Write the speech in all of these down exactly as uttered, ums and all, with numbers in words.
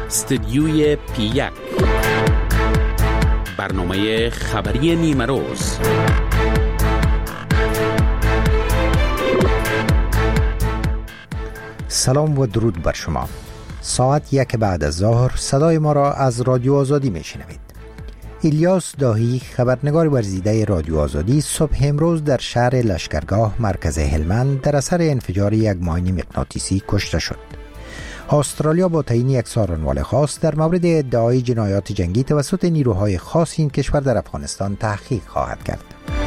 استدیوی پی یک، برنامه خبری نیمه روز. سلام و درود بر شما. ساعت یک بعد از ظهر صدای ما را از رادیو آزادی میشنوید. الیاس داهی، خبرنگار ورزیده رادیو آزادی، صبح امروز در شهر لشکرگاه مرکز هلمند در اثر انفجار یک ماین مغناطیسی کشته شد. استرالیا با تعیین یک سارنوال خاص در مورد ادعای جنایات جنگی توسط نیروهای خاص این کشور در افغانستان تحقیق خواهد کرد.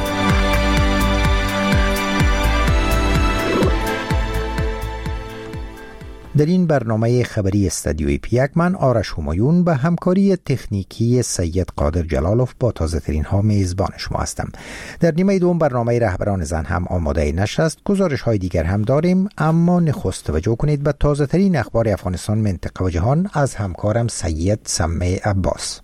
در این برنامه خبری استدیوی پی یک من آرش همایون به همکاری تکنیکی سید قادر جلالوف با تازه ترین ها میزبان شما هستم. در نیمه دوم برنامه رهبران زن هم آماده نشر است. گزارش های دیگر هم داریم، اما نخست توجه کنید به تازه ترین اخبار افغانستان، منطقه و جهان از همکارم سید سمع عباس.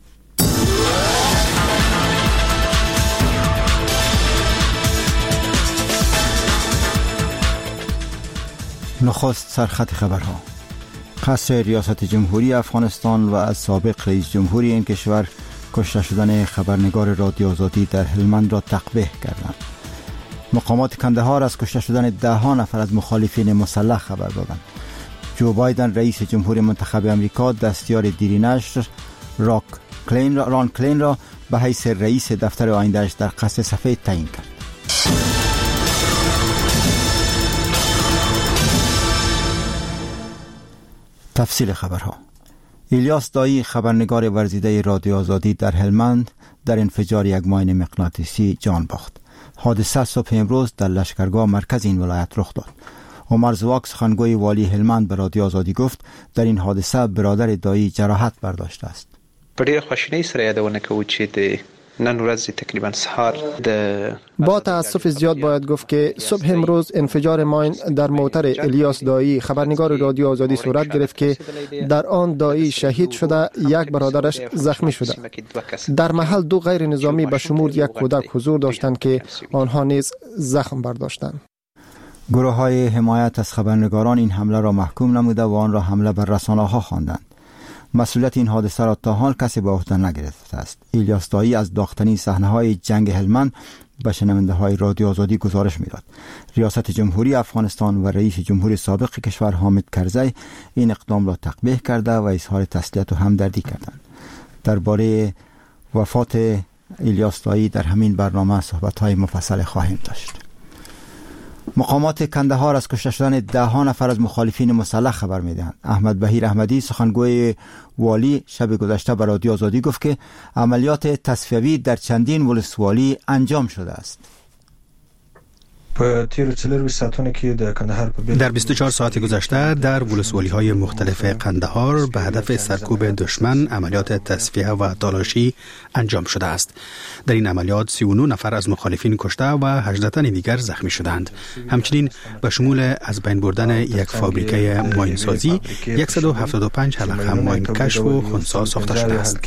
نخست سرخط خبرها. قصر ریاست جمهوری افغانستان و از سابق رئیس جمهوری این کشور کشته شدن خبرنگار رادیو آزادی در هلمند را تقبیح کردند. مقامات کندهار از کشته شدن ده ها نفر از مخالفین مسلح خبر دادند. جو بایدن رئیس جمهوری منتخب امریکا دستیار دیری نشر راک کلین را ران کلین را به حیث رئیس دفتر آینده‌اش در قصر سفید تعیین کرد. تفصیل خبرها. الیاس دایی، خبرنگار ورزیده رادیو آزادی در هلمند، در انفجار یک ماین مغناطیسی جان باخت. حادثه صبح امروز در لشکرگاه مرکز این ولایت رخ داد. عمر زواک، سخنگوی والی هلمند، به رادیو آزادی گفت در این حادثه برادر دایی جراحت برداشته است. په ډېره خواشینۍ سره یادونه کوو چې د نن ورځ تقریبا سهار د با تاسف زیاد باید گفت که صبح امروز انفجار ماین در موتر الیاس دایی، خبرنگار رادیو آزادی صورت گرفت که در آن دایی شهید شده، یک برادرش زخمی شده. در محل دو غیر نظامی به شمول یک کودک حضور داشتند که آنها نیز زخم برداشتند. گروه های حمایت از خبرنگاران این حمله را محکوم نموده و آن را حمله بر رسانه ها خواندند. مسئولیت این حادثه را تا حال کسی به عهده نگرفته است. الیاس دایی از داغ‌ترین صحنه‌های جنگ هلمند به شنونده‌های رادیو آزادی گزارش می‌داد. ریاست جمهوری افغانستان و رئیس جمهور سابق کشور حامد کرزی این اقدام را تقبیح کرده و اظهار تسلیت و همدردی کردند. درباره وفات الیاس دایی در همین برنامه صحبت‌های مفصل خواهیم داشت. مقامات کندهار از کشته شدن ده ها نفر از مخالفین مسلح خبر می‌دهند. احمد بهیر احمدی، سخنگوی والی، شب گذشته به رادیو آزادی گفت که عملیات تصفیوی در چندین ولسوالی انجام شده است. در بیست و چهار ساعت گذشته در ولسوالی‌های مختلف قندهار به هدف سرکوب دشمن عملیات تصفیه و تالاشی انجام شده است. در این عملیات سی و نه نفر از مخالفین کشته و هجده تن دیگر زخمی شدند. همچنین به شمول از بین بردن یک فابریکه ماینسازی صد و هفتاد و پنج حلقه ماین کشف و خنثی ساخته شده است.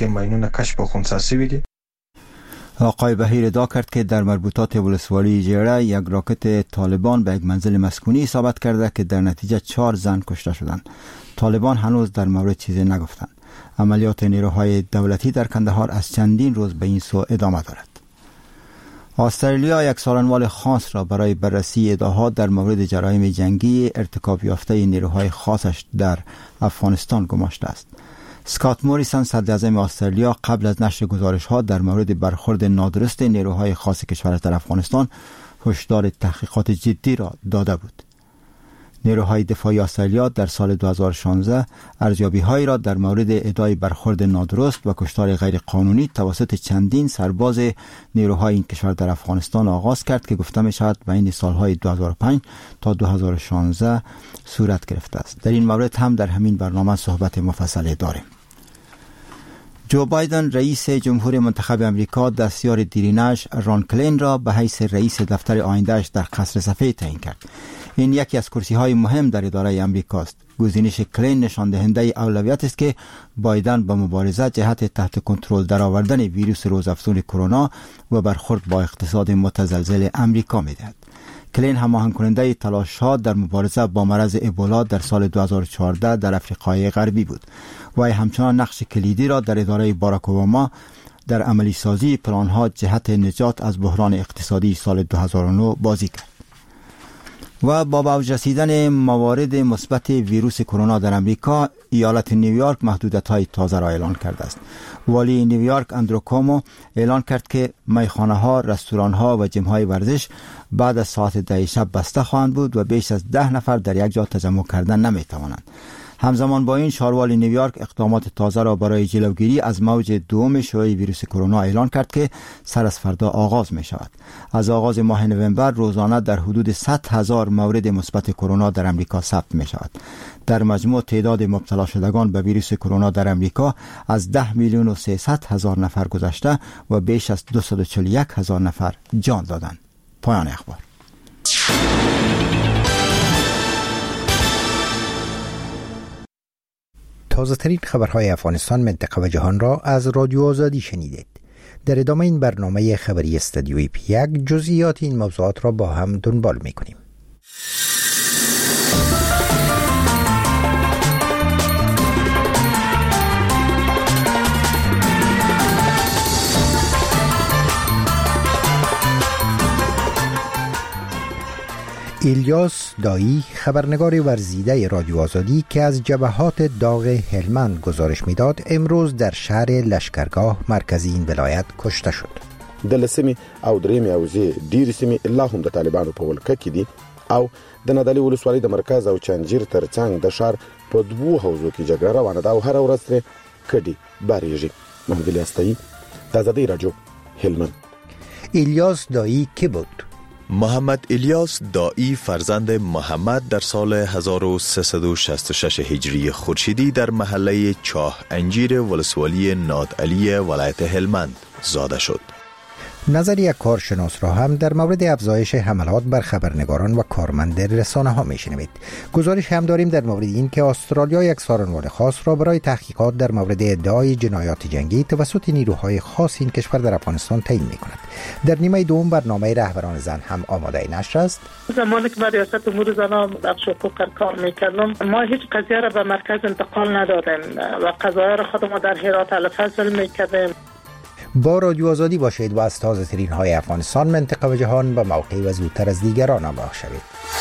آقای بهیر ادعا کرد که در مربوطات ولسوالی جیره یک راکت طالبان به یک منزل مسکونی اصابت کرده که در نتیجه چهار زن کشته شدند. طالبان هنوز در مورد چیزی نگفتند. عملیات نیروهای دولتی در کندهار از چندین روز به این سو ادامه دارد. استرالیا یک سارنوال خاص را برای بررسی ادعاها در مورد جرایم جنگی ارتکاب یافته نیروهای خاصش در افغانستان گماشته است. اسکات موریسون، صدر اعظم استرالیا، قبل از نشر گزارش‌ها در مورد برخورد نادرست نیروهای خاص کشور در افغانستان هشدار تحقیقات جدی را داده بود. نیروهای دفاعی استرالیا در سال دو هزار و شانزده ارزیابی‌هایی را در مورد ادعای برخورد نادرست و کشتار غیرقانونی توسط چندین سرباز نیروهای این کشور در افغانستان آغاز کرد که گفته می‌شود بین سالهای دو هزار و پنج تا دو هزار و شانزده صورت گرفته است. در این مورد هم در همین برنامه صحبت مفصل داریم. جو بایدن رئیس جمهور منتخب امریکا دستیار دیرینش ران کلین را به حیث رئیس دفتر آینده‌اش در قصر سفید تعیین کرد. این یکی از کرسی‌های مهم در اداره امریکاست. گزینش کلین نشان دهنده اولویت است که بایدن به مبارزه جهت تحت کنترل درآوردن ویروس روزافزون کرونا و برخورد با اقتصاد متزلزل امریکا می‌دهد. کلین هماهنگ کننده تلاش‌ها در مبارزه با مرض ابولا در سال دو هزار و چهارده در افریقای غربی بود. وی همچنان نقش کلیدی را در اداره باراک اوباما در عملی سازی پلان‌ها جهت نجات از بحران اقتصادی سال دو هزار و نه بازی کرد. و با اوج رسیدن موارد مثبت ویروس کرونا در امریکا، ایالت نیویورک محدودیت‌های تازه را اعلان کرده است. والی نیویورک اندرو کومو اعلان کرد که میخانه‌ها، رستوران‌ها و جم‌های ورزش بعد از ساعت ده شب بسته خواهند بود و بیش از ده نفر در یک جا تجمع کردن نمی‌توانند. همزمان با این، شاروالی نیویورک اقدامات تازه را برای جلوگیری از موج دوم شیوع ویروس کرونا اعلان کرد که سر از فردا آغاز می شود. از آغاز ماه نوامبر روزانه در حدود صد هزار مورد مثبت کرونا در امریکا ثبت می شود. در مجموع تعداد مبتلا شدگان به ویروس کرونا در امریکا از ده میلیون و سیصد هزار نفر گذشته و بیش از دویست و چهل و یک هزار نفر جان دادند. پایان اخبار. تازه ترین خبرهای افغانستان، منطقه و جهان را از رادیو آزادی شنیدید. در ادامه این برنامه خبری استودیوی پی یک جزئیات این موضوعات را با هم دنبال می کنیم. الیاس دایی، خبرنگار ورزیده رادیو آزادی که از جبهات داغ هلمند گزارش میداد، امروز در شهر لشکرگاه مرکزی این ولایت کشته شد. د لسمی او درېمې اوزې ډېرې سیمې لا هم د طالبانو په ولکه کې دي او د نادعلي ولسوالۍ د مرکز او چنجیر ترڅنګ د ښار په دوو حوزو کې جګړه روانه ده او هره ورځ ترې کډې بارېږي. محمد الیاس دایی، د آزادۍ راډیو، هلمند. الیاس دایی کی بود؟ محمد الیاس دایی فرزند محمد در سال هزار و سیصد و شصت و شش هجری خورشیدی در محله چاه انجیر ولسوالی نادعلی ولایت هلمند زاده شد. نظر یک کارشناس را هم در مورد افزایش حملات بر خبرنگاران و کارمند رسانه ها میشنوید. گزارش هم داریم در مورد این که استرالیا یک سازمان خاص را برای تحقیقات در مورد ادعای جنایات جنگی توسط نیروهای خاص این کشور در افغانستان تعیین میکند. در نیمه دوم برنامه رهبران زن هم آماده نشر است. زمانی که در ریاست امور زنان بخش حقوق کار میکردم، ما هیچ قضیه را به مرکز انتقال ندادیم و قضایا را خود ما در هرات الفضل میکردیم. با رادیو آزادی باشید و از تازه ترین های افغانستان، منطقه و جهان به موقعی و زودتر از دیگران آگاه شوید.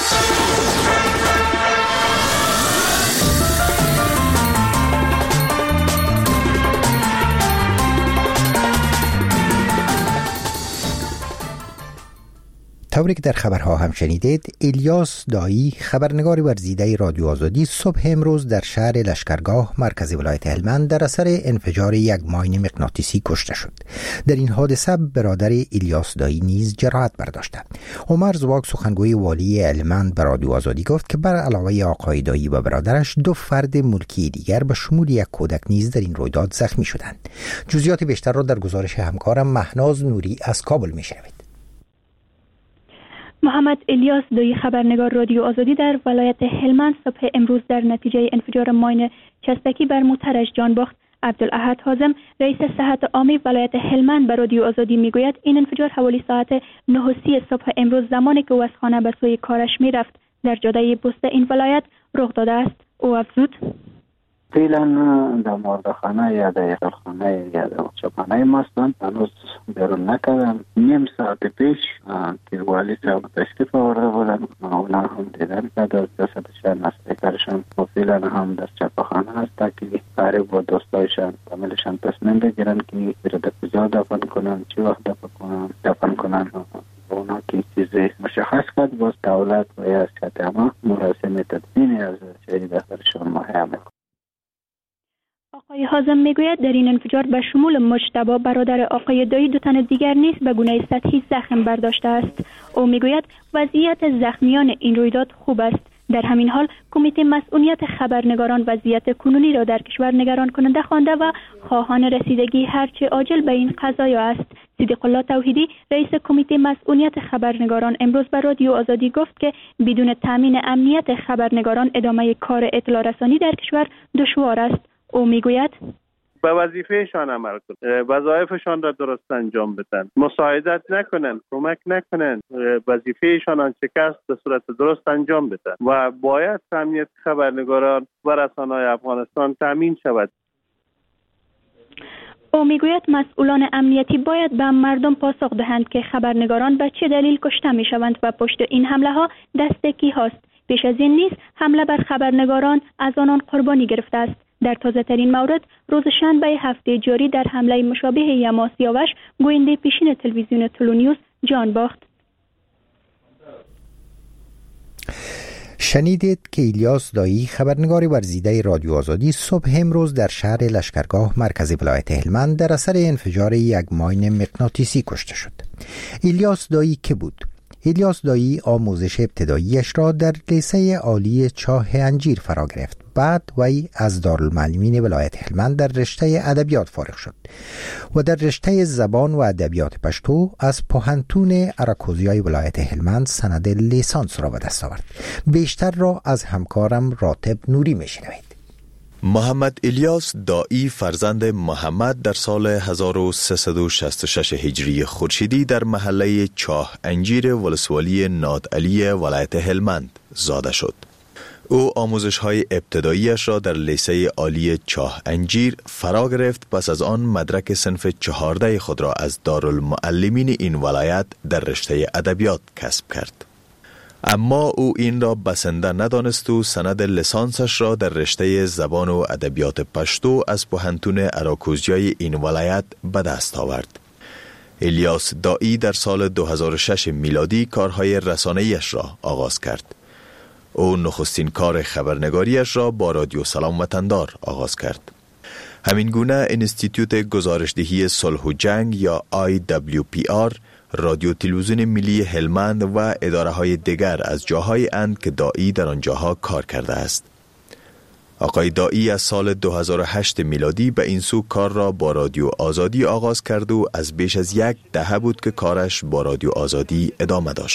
طوری که در خبرها هم شنیدید، الیاس دایی، خبرنگار ورزیده رادیو آزادی، صبح امروز در شهر لشکرگاه مرکز ولایت هلمند در اثر انفجار یک ماین مغناطیسی کشته شد. در این حادثه برادر الیاس دایی نیز جراحت برداشته. عمر زواگ، سخنگوی والی هلمند، به رادیو آزادی گفت که بر علاوه آقای دایی و برادرش، دو فرد ملکی دیگر به شمول یک کودک نیز در این رویداد زخمی شدند. جزئیات بیشتر را در گزارش همکارم مهناز نوری از کابل میشنوید. محمد الیاس دایی، خبرنگار رادیو آزادی در ولایت هلمند، صبح امروز در نتیجه انفجار ماین چسبکی بر موترش جان باخت. عبدالاحد حازم، رئیس صحت عامه ولایت هلمند، به رادیو آزادی میگوید این انفجار حوالی ساعت نه و سی صبح امروز، زمانی که او از خانه به سوی کارش میرفت، در جاده بسته این ولایت رخ داده است. او افزود: فعلا در مردخانه یا در یخلخانه یا در چپانه ماستن، هنوز بیرون نکردم. نیم ساعت پیش که والی صاحب تشریف آورده بودن، اونا هم دیدن که در جسدشان نسلیکرشان و فعلا هم در چپخانه هست تا که قریب با دوستایشان فامیلشان تصمیم بگیرن که بیره در کجا دفن کنن، چی وقت دفن کنن دفن کنن اونا که چیزی مشخص کرد. باز دولت و یا سیستم مراسم تدفین از شهید اخترشان مهم میکنن. آقای حازم میگوید در این انفجار به شمول مجتبی، برادر آقای دایی، دو تن دیگر نیز به گونه سطحی زخم برداشته است. او میگوید وضعیت زخمیان این رویداد خوب است. در همین حال کمیته مسئولیت خبرنگاران وضعیت کنونی را در کشور نگران کننده خوانده و خواهان رسیدگی هرچه عاجل به این قضایا است. صدیق الله توحیدی، رئیس کمیته مسئولیت خبرنگاران، امروز به رادیو آزادی گفت که بدون تامین امنیت خبرنگاران ادامه کار اطلاع رسانی در کشور دشوار است. او میگوید به وظیفهشان عمل کنند، وظایفشان را درست انجام بدن، مساعدت نکنند، کمک نکنند، وظیفهشان آنچه که است به صورت درست انجام بدن و باید امنیت خبرنگاران و رسانه‌های افغانستان تامین شود. او میگوید مسئولان امنیتی باید به مردم پاسخ دهند که خبرنگاران به چه دلیل کشته می شوند و پشت این حمله ها دست کی هاست. پیش از این نیز حمله بر خبرنگاران از آنان قربانی گرفته است. در تازه ترین مورد روز شنبه هفته جاری در حمله مشابه یما سیاوش گوینده پیشین تلویزیون تلونیوس جان باخت. شنیدید که الیاس دایی خبرنگار ورزیده رادیو آزادی صبح امروز در شهر لشکرگاه مرکزی ولایت هلمند در اثر انفجار یک ماین مغناطیسی کشته شد. الیاس دایی که بود؟ الیاس دایی آموزش ابتداییش را در لیسه عالی چاه انجیر فرا گرفت. بعد وی از دارالمعلمین ولایت هلمند در رشته ادبیات فارغ شد و در رشته زبان و ادبیات پشتو از پوهنتون اراکوزیای ولایت هلمند سند لیسانس را به دست آورد. بیشتر را از همکارم راتب نوری میشنوید. محمد الیاس دایی فرزند محمد در سال هزار و سیصد و شصت و شش هجری خورشیدی در محله چاه انجیر ولسوالی نادعلی ولایت هلمند زاده شد. او آموزش های ابتداییش را در لیسه عالی چاه انجیر فرا گرفت. پس از آن مدرک صنف چهارده خود را از دارالمعلمین این ولایت در رشته ادبیات کسب کرد. اما او این را بسنده ندانست و سند لیسانسش را در رشته زبان و ادبیات پشتو از پوهنتون اراکوزیای این ولایت به دست آورد. الیاس دایی در سال دو هزار و شش میلادی کارهای رسانه‌ایش را آغاز کرد. او نخستین کار خبرنگاریش را با رادیو سلام وطندار آغاز کرد. همین گونه انستیتوت گزارشدهی صلح و جنگ یا آی دبلیو پی آر، رادیو تلویزیون ملی هلمند و اداره های دیگر از جاهای اند که دایی در آنجاها کار کرده است. آقای دایی از سال دو هزار و هشت میلادی به این سو کار را با رادیو آزادی آغاز کرد و از بیش از یک دهه بود که کارش با رادیو آزادی ادامه داشت.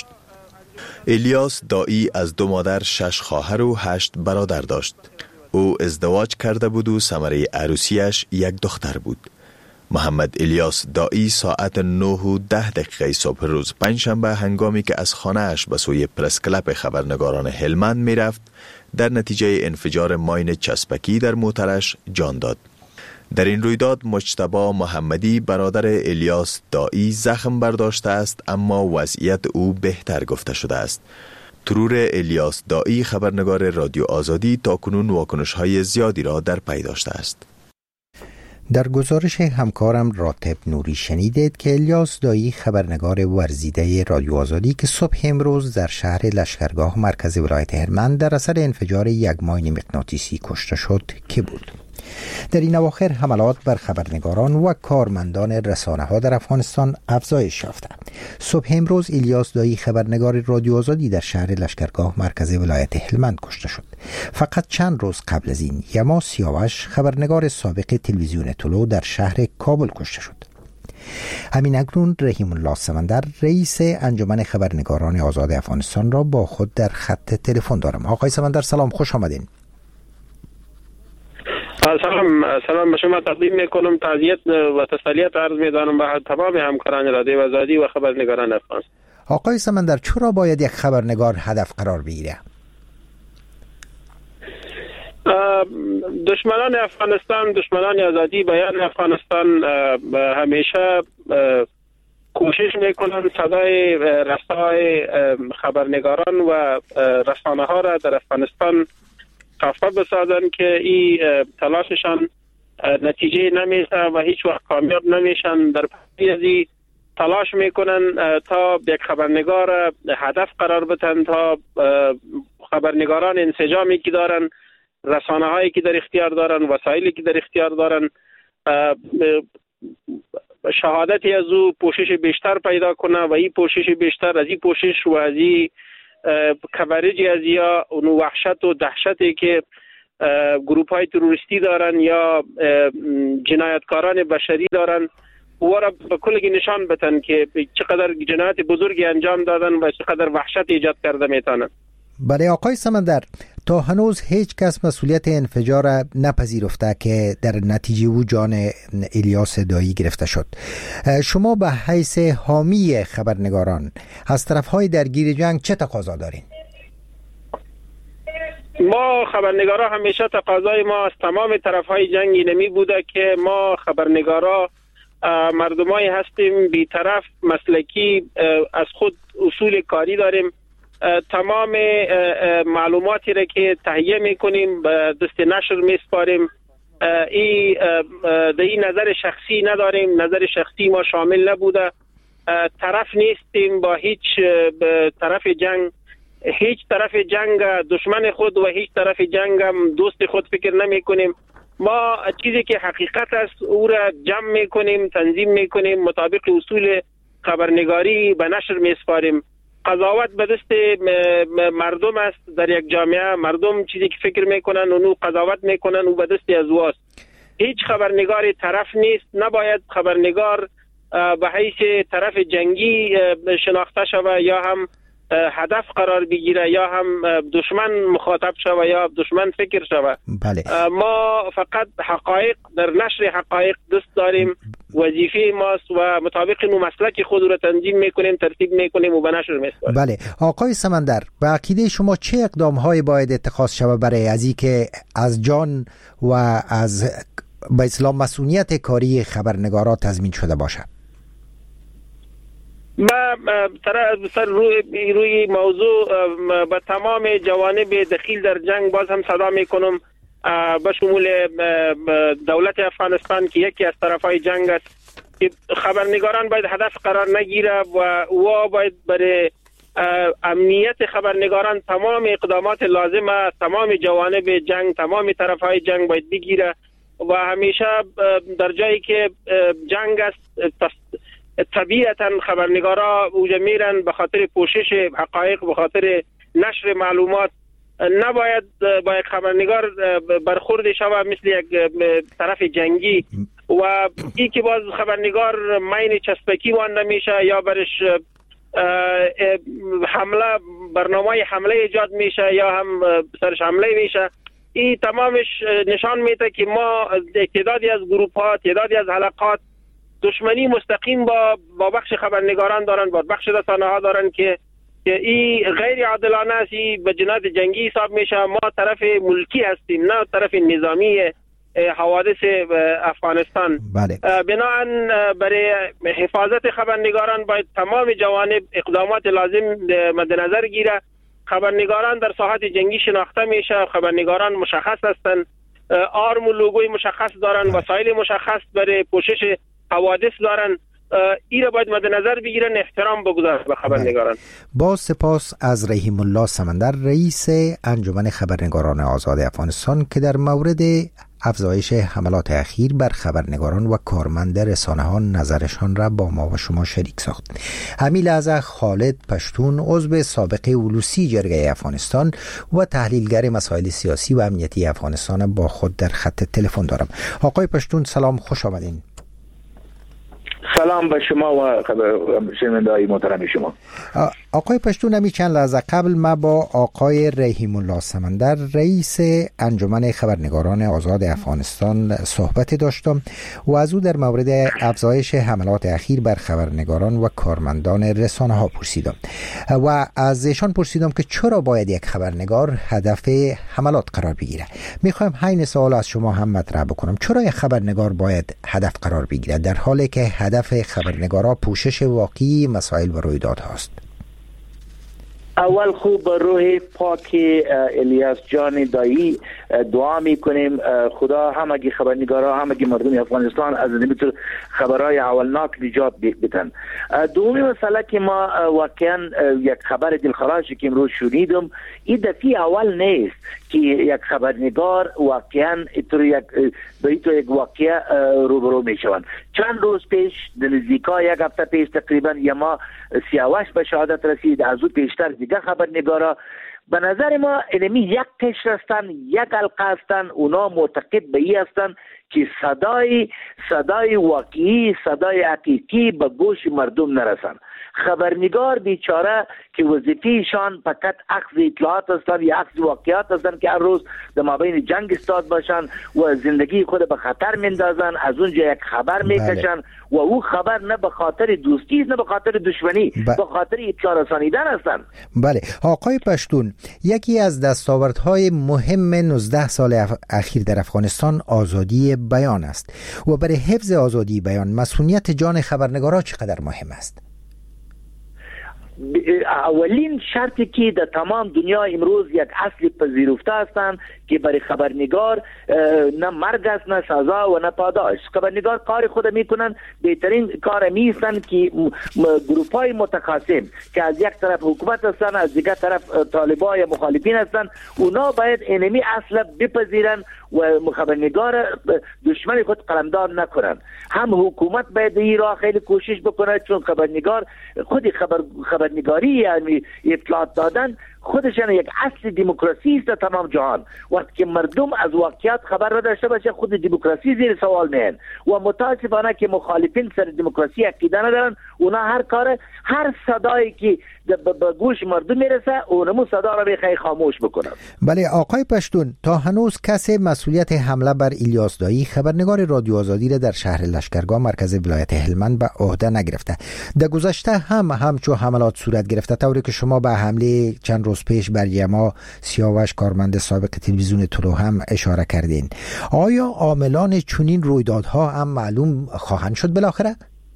الیاس دایی از دو مادر شش خواهر و هشت برادر داشت. او ازدواج کرده بود و ثمره عروسیش یک دختر بود. محمد الیاس دایی ساعت نه و ده دقیقه صبح روز پنجشنبه هنگامی که از خانه اش به سوی پرس کلب خبرنگاران هلمند می رفت در نتیجه انفجار ماین چسبکی در موترش جان داد. در این رویداد مجتبی محمدی برادر الیاس دایی زخم برداشته است، اما وضعیت او بهتر گفته شده است. ترور الیاس دایی خبرنگار رادیو آزادی تاکنون واکنش‌های زیادی را در پی داشته است. در گزارش همکارم راتب نوری شنیدید که الیاس دایی خبرنگار ورزیده رادیو آزادی که صبح امروز در شهر لشکرگاه مرکزی ولایت هلمند در اثر انفجار یک ماین مغناطیسی کشته شد که بود. در این اواخر حملات بر خبرنگاران و کارمندان رسانه‌ها در افغانستان افزایش یافته. صبح امروز الیاس دایی خبرنگار رادیو آزادی در شهر لشکرگاه مرکزی ولایت هلمند کشته شد. فقط چند روز قبل از این یما سیاوش خبرنگار سابق تلویزیون طلوع در شهر کابل کشته شد. همین اکنون رحیم الله سمندر رئیس انجمن خبرنگاران آزاد افغانستان را با خود در خط تلفن دارم. آقای سمندر سلام، خوش آمدین. سلام سلام به شما تقدیم میکنم. تعزیت و تسلیت عرض میدانم به تمام همکاران رادیو آزادی و خبرنگاران افغانستان. آقای سمندر، چرا باید یک خبرنگار هدف قرار بگیره؟ دشمنان افغانستان، دشمنان آزادی بیان افغانستان همیشه کوشش میکنند صدای رسای خبرنگاران و رسانه ها را در افغانستان خفه بسازن که این تلاششان نتیجه نمیشه و هیچ وقت کامیاب نمیشن. در پی از این تلاش میکنن تا یک خبرنگار هدف قرار بدن، تا خبرنگاران انسجامی که دارن، رسانه هایی که در اختیار دارن، وسایلی که در اختیار دارن، شهادتی از او پوشش بیشتر پیدا کنه و این پوشش بیشتر از این پوشش و از این کوریجی از یا اون وحشت و دهشتی که گروپ های تروریستی دارن یا جنایتکاران بشری دارن و را به کلگی نشان بدن که چقدر جنایت بزرگی انجام دادن و چقدر وحشت ایجاد کرده میتونن. برای آقای سمندر، تا هنوز هیچ کس مسئولیت انفجار نپذیرفته که در نتیجه او جان الیاس دایی گرفته شد. شما به حیث حامی خبرنگاران از طرفهای درگیر جنگ چه تقاضا دارین؟ ما خبرنگارا همیشه تقاضای ما از تمام طرفهای جنگ اینمی بوده که ما خبرنگارا مردمایی هستیم بی‌طرف، مسلکی، از خود اصول کاری داریم. تمام معلوماتی را که تهیه میکنیم به دست نشر میسپاریم. این در این نظر شخصی نداریم، نظر شخصی ما شامل نبوده. طرف نیستیم با هیچ طرف جنگ، هیچ طرف جنگ دشمن خود و هیچ طرف جنگ هم دوست خود فکر نمی کنیم. ما چیزی که حقیقت است او را جمع می کنیم، تنظیم می کنیم، مطابق اصول خبرنگاری به نشر می سپاریم. قضاوت به دست مردم است. در یک جامعه مردم چیزی که فکر می کنن اونو قضاوت می کنن و به دست از واست. هیچ خبرنگاری طرف نیست. نباید خبرنگار به حیث طرف جنگی شناخته شود یا هم هدف قرار بگیره یا هم دشمن مخاطب شود یا دشمن فکر شود. بله. ما فقط حقایق در نشر حقایق دست داریم. وظیفه ماست و مطابق نو مسلک خود را تنظیم میکنیم، ترتیب میکنیم و به نشر میسپاریم. بله. آقای سمندر، به عقیده شما چه اقدام هایی باید اتخاذ شود برای از اینکه از جان و از به اصطلاح مسئولیت کاری خبرنگارا تضمین شده باشد؟ ما سر روی, روی موضوع به تمام جوانب دخیل در جنگ باز هم صدا میکنم، به شمول دولت افغانستان که یکی از طرفای جنگ است، که خبرنگاران باید هدف قرار نگیره و او باید برای امنیت خبرنگاران تمام اقدامات لازمه، تمام جوانب جنگ، تمام طرفای جنگ باید بگیره و همیشه در جایی که جنگ است طبیعتا خبرنگارا اوجا میرن به خاطر پوشش حقایق، به خاطر نشر معلومات. نباید با یک خبرنگار برخورد شود مثل یک طرف جنگی و این که باز خبرنگار مین چسبکی وانده میشه یا برش حمله برنامه حمله ایجاد میشه یا هم سرش حمله میشه. این تمامش نشان میده که ما تعدادی از گروپ ها، تعدادی از حلقات دشمنی مستقیم با با بخش خبرنگاران دارن، با بخش رسانه ها دارن که که این غیر عادلانه است، به جنایت جنگی حساب میشه. ما طرف ملکی هستیم نه طرف نظامی حوادث افغانستان. بله. بنابراین برای حفاظت خبرنگاران باید تمام جوانب اقدامات لازم مد نظر گیره. خبرنگاران در ساحت جنگی شناخته میشه، خبرنگاران مشخص هستند، آرم و لوگوی مشخص دارن، وسایل مشخص برای پوشش حوادث دارن. این را باید مد نظر بگیرن، احترام بگذارن به خبرنگاران. با سپاس از رحیم الله سمندر، رئیس انجمن خبرنگاران آزاد افغانستان، که در مورد افزایش حملات اخیر بر خبرنگاران و کارمند رسانه ها نظرشان را با ما و شما شریک ساخت. همین لحظه خالد پشتون، عضو سابق اولوسی جرگه افغانستان و تحلیلگر مسائل سیاسی و امنیتی افغانستان، با خود در خط تلفن دارم. آقای پشتون سلام، خوش آمدین. سلام به شما و شنونده‌های محترم شما. آقای پشتون، همی چند لحظه قبل ما با آقای رحیم الله سمندر، رئیس انجمن خبرنگاران آزاد افغانستان صحبت داشتم و از او در مورد افزایش حملات اخیر بر خبرنگاران و کارمندان رسانه ها پرسیدم و از ایشان پرسیدم که چرا باید یک خبرنگار هدف حملات قرار بگیره. میخوایم همین سوال از شما هم مطرح بکنم. چرا یک خبرنگار باید هدف قرار بگیره در حالی که هدف خبرنگارا پوشش واقعی مسائل و رویدادها است؟ اول خوب روح پاک الیاس جان دایی دعا میکنیم خدا همگی خبرنگارا، همگی مردم افغانستان از نمیتر خبرهای اولناک نجات بدن. دومی مسئله که ما واقعا یک خبر دلخراشی که امروز شنیدم، این دفعه اول نیست که یک خبرنگار واقعا ایتر یک به ایتر یک واقعه روبرو میشوند. چند روز پیش نزدیکا یک هفته پیش تقریبا یما سیاوش به شهادت رسید، از او پیشتر دیگه خبرنگارا. به نظر ما اینمی یک قشر هستن، یک حلقه هستن، اونا معتقد به این هستن که صدای صدای واقعی، صدای حقیقی به گوش مردم نرسن. خبرنگار بیچاره که وظیفه‌شان فقط اخذ اطلاعات هستند یا اخذ واقعات هستند که هر روز در مابین جنگ استاد باشن و زندگی خود به خطر میندازن، از اونجا یک خبر میکشن و او خبر نه به خاطر دوستی نه به خاطر دشمنی، ب... به خاطر اطلاع رسانیدن هستند. بله آقای پشتون، یکی از دستاوردهای مهم نوزده سال اف... اخیر در افغانستان آزادی بیان است و برای حفظ آزادی بیان مسئولیت جان خبرنگارا چقدر مهم است؟ اولین شرطی که در تمام دنیا امروز یک اصل پذیرفته هستند که برای خبرنگار نه مرگ است نه سزا و نه پاداش. خبرنگار کار خود میکنن، بهترین کار میستن که گروپای متخاصم که از یک طرف حکومت هستن از دیگر طرف طالبان یا مخالفین هستن، اونا باید اینمی اصل بپذیرن و خبرنگار دشمن خود قلمداد نکنن. هم حکومت باید این راه خیلی کوشش بکنه، چون خبرنگار خود خبر خبرنگاری یعنی اطلاعات دادن خودش یک اصل دموکراسی است در تمام جهان. وقتی که مردم از واقعیت خبر را داشته باشه خود دموکراسی زیر سوال میان و متاسفانه که مخالفین سر دموکراسی عقیده ندارن، اونا هر کار هر صدایی که به گوش مردم میرسه اونمو صدا را بخیر خاموش بکنن. بله آقای پشتون، تا هنوز کسی مسئولیت حمله بر الیاس دایی خبرنگار رادیو آزادی را در شهر لشکرگاه مرکز ولایت هلمند به عهده نگرفته. در گذشته هم همچو حملات صورت گرفته، طوری که شما به حمله چند روز پیش بر یما سیاوش کارمند سابق تلویزیون طلوع هم اشاره کردین. آیا عاملان چنین رویدادها هم معلوم خواهند شد بالاخره؟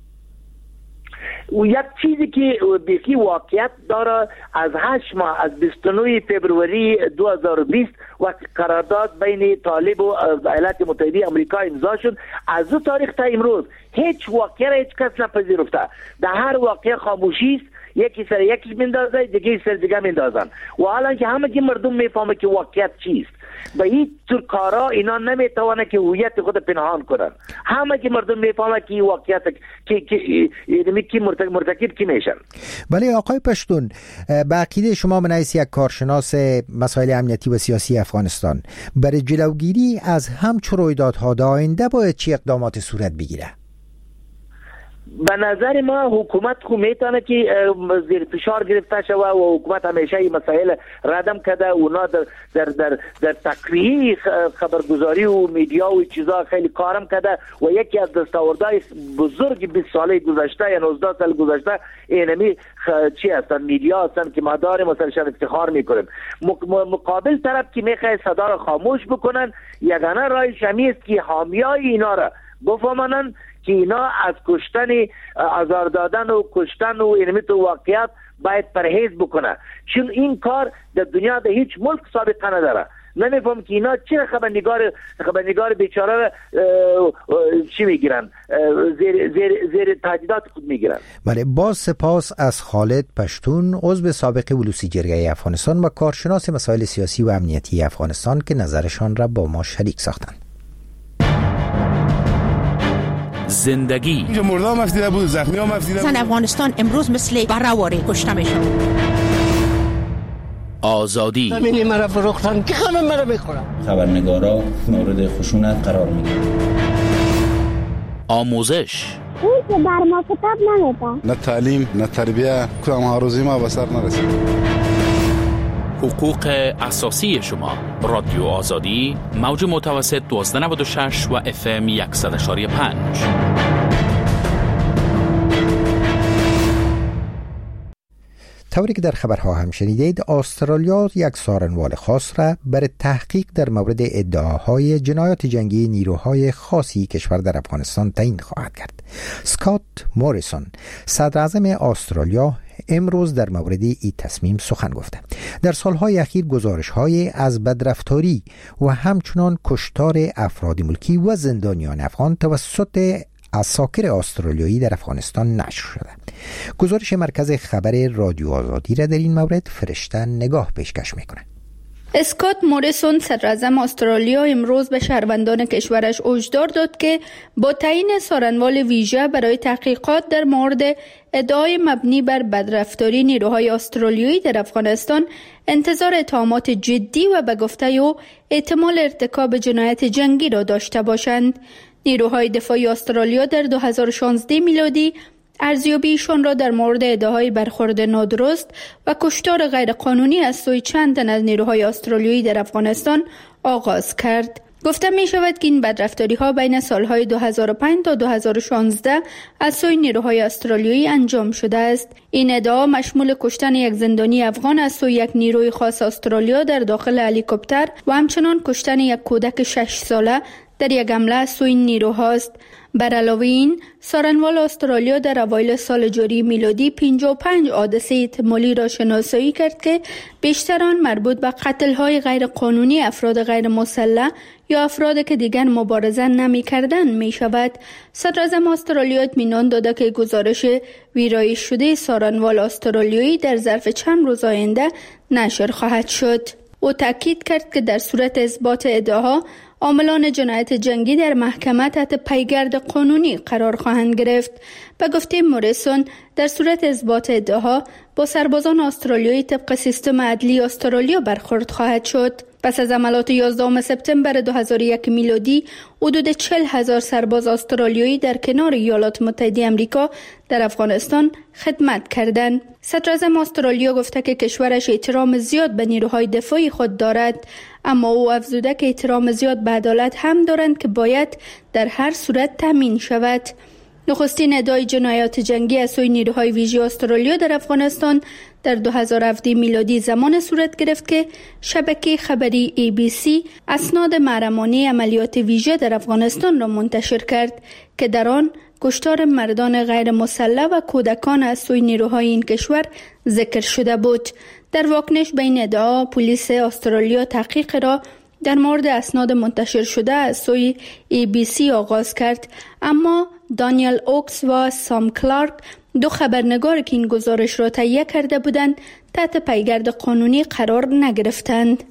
و یک چیزی که بیخی واقعیت داره، از هشت ماه از بیست و نه فوریه دو هزار و بیست وقتی قرارداد بین طالب و ایالات متحده آمریکا امضا شد، از اون تاریخ تا امروز هیچ واقعه هیچ کس نپذیرفته. در هر واقعه خاموشی است، یکی سر یکی میندازه دیگه سر دیگه میندازن و حالا که همه که مردم میفهمه که واقعیت چیست، به هیچ طور کارا اینا نمیتوانه که هویت خود پنهان کنن. همه که مردم میفهمه که واقعیت که که کی مرتکب کی میشن. بله آقای پشتون، به عقیده شما من حیث یک کارشناس مسائل امنیتی و سیاسی افغانستان، برای جلوگیری از همچون رویدادها در آینده باید چه اقدامات صورت بگیره؟ به نظر ما حکومت خو میتونه که زیر فشار گرفته شود و حکومت همیشه این مسائل ردم کرده. اونا در در در, در تقریه خبرگزاری و میدیا و چیزا خیلی کارم کرده و یکی از دستاوردهای بزرگ بیست ساله گذشته یا نوزده سال گذشته اینمی چی هستن؟ میدیا هستن که ما داریم و سرشان افتخار میکنیم. مقابل طرف که میخواه صدا را خاموش بکنن، یگانه راه شمی است که حامیای اینا را بفهمانن که اینا از کشتن آزار دادن و کشتن و اینمی تو واقعیت باید پرهیز بکنه، چون این کار در دنیا در هیچ ملک سابقه نداره. نمیفهم که اینا چرا خبرنگار خبرنگار بیچاره چی میگیرن، زیر زیر زیر تهدیدات خود میگیرن. بله، باز سپاس از خالد پشتون، عضو سابق بلوسی جرگه افغانستان و کارشناس مسائل سیاسی و امنیتی افغانستان که نظرشان را با ما شریک ساختند. زندگی اینجا مردم مفتیده بود، زخمی ها مفتیده بود. زن افغانستان امروز مثل براواری کشته میشن. آزادی زمینی مرا فروختن که خمه مرا میخورم. خبرنگارا مورد خشونت قرار میگیرن. آموزش اون که بر ما کتاب نمیده. نه تعلیم نه تربیه، کدام ها روزی ما به سر نرسید. حقوق اساسی شما. رادیو آزادی، موج متوسط دوازده نود و شش و اف ام صد و یک و پنج. طوری که در خبرها هم شنیدید، استرالیا یک سارنوال خاص را برای تحقیق در مورد ادعاهای جنایات جنگی نیروهای خاصی کشور در افغانستان تعیین خواهد کرد. اسکات موریسون، صدر اعظم استرالیا، امروز در مورد این تصمیم سخن گفته. در سالهای اخیر گزارش‌های از بدرفتاری و همچنان کشتار افراد ملکی و زندانیان افغان توسط عساکر استرالیایی در افغانستان نشر شده. گزارش مرکز خبر رادیو آزادی را در این مورد فرشته نگاه پیشکش میکنه. اسکات موریسون، صدر اعظم استرالیا، امروز به شهروندان کشورش هشدار داد که با تعیین سارنوال ویژه برای تحقیقات در مورد ادعای مبنی بر بدرفتاری نیروهای استرالیایی در افغانستان انتظار اتهامات جدی و به گفته او احتمال ارتکاب جنایت جنگی را داشته باشند. نیروهای دفاعی استرالیا در دو هزار و شانزده میلادی ارزیابیشان را در مورد ادعاهای برخورد نادرست و کشتار غیرقانونی از سوی چند تن از نیروهای استرالیایی در افغانستان آغاز کرد. گفته می شود که این بدرفتاری ها بین سالهای دو هزار و پنج تا دو هزار و شانزده از سوی نیروهای استرالیایی انجام شده است. این ادعا مشمول کشتن یک زندانی افغان از سوی یک نیروی خاص استرالیا در داخل هلیکوپتر و همچنان کشتن یک کودک شش ساله در یک حمله از سوی نیروهاست. بر علاوه این، سارنوال استرالیا در اوایل سال جاری میلادی پنجاه و پنج حادثه احتمالی را شناسایی کرد که بیشتر آن مربوط به قتل‌های غیرقانونی افراد غیر مسلح یا افرادی که دیگر مبارزه نمی‌کردند می‌شود. صدراعظم استرالیا اطمینان داده که گزارش ویرایش شده سارنوال استرالیایی در ظرف چند روز آینده نشر خواهد شد. او تاکید کرد که در صورت اثبات ادعاها عاملان جنایت جنگی در محکمه تحت پیگرد قانونی قرار خواهند گرفت. به گفته موریسون، در صورت اثبات ادعاها با سربازان استرالیایی طبق سیستم عدلی استرالیا برخورد خواهد شد. پس از عملیات یازدهم سپتامبر دو هزار و یک میلادی، حدود چهل هزار سرباز استرالیایی در کنار ایالات متحده آمریکا در افغانستان خدمت کردند. صدراعظم استرالیا گفته که کشورش احترام زیاد به نیروهای دفاعی خود دارد، اما او افزوده که احترام زیاد به عدالت هم دارند که باید در هر صورت تامین شود. نخستین ادعای جنایات جنگی از سوی نیروهای ویژه استرالیا در افغانستان در دو هزار و هفده میلادی زمان صورت گرفت که شبکه خبری ای بی سی اسناد محرمانه عملیات ویژه در افغانستان را منتشر کرد که در آن کشتار مردان غیر مسلح و کودکان از سوی نیروهای این کشور ذکر شده بود. در واکنش به این ادعا، پلیس استرالیا تحقیق را در مورد اسناد منتشر شده از سوی ای بی سی آغاز کرد، اما دانیل اوکس و سام کلارک، دو خبرنگار که این گزارش را تهیه کرده بودند، تحت پیگرد قانونی قرار نگرفتند.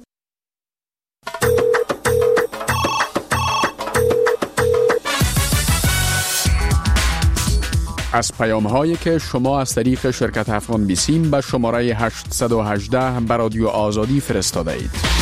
از پیام هایی که شما از طریق شرکت افغان بیسیم به شماره هشت یک هشت به رادیو آزادی فرستاده اید.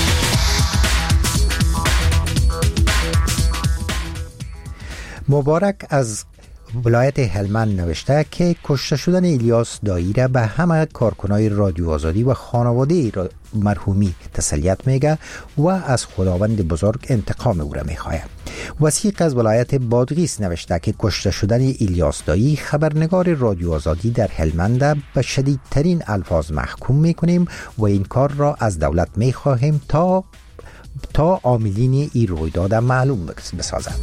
مبارک از ولایت هلمند نوشته که کشته شدن الیاس دایی را به همه کارکنای رادیو آزادی و خانواده مرحومی تسلیت میگه و از خداوند بزرگ انتقام او را میخواه. وثیق از ولایت بادغیس نوشته که کشته شدن الیاس دایی خبرنگار رادیو آزادی در هلمند به شدیدترین الفاظ محکوم میکنیم و این کار را از دولت میخواهیم تا تا عاملین این رویداد معلوم بسازد.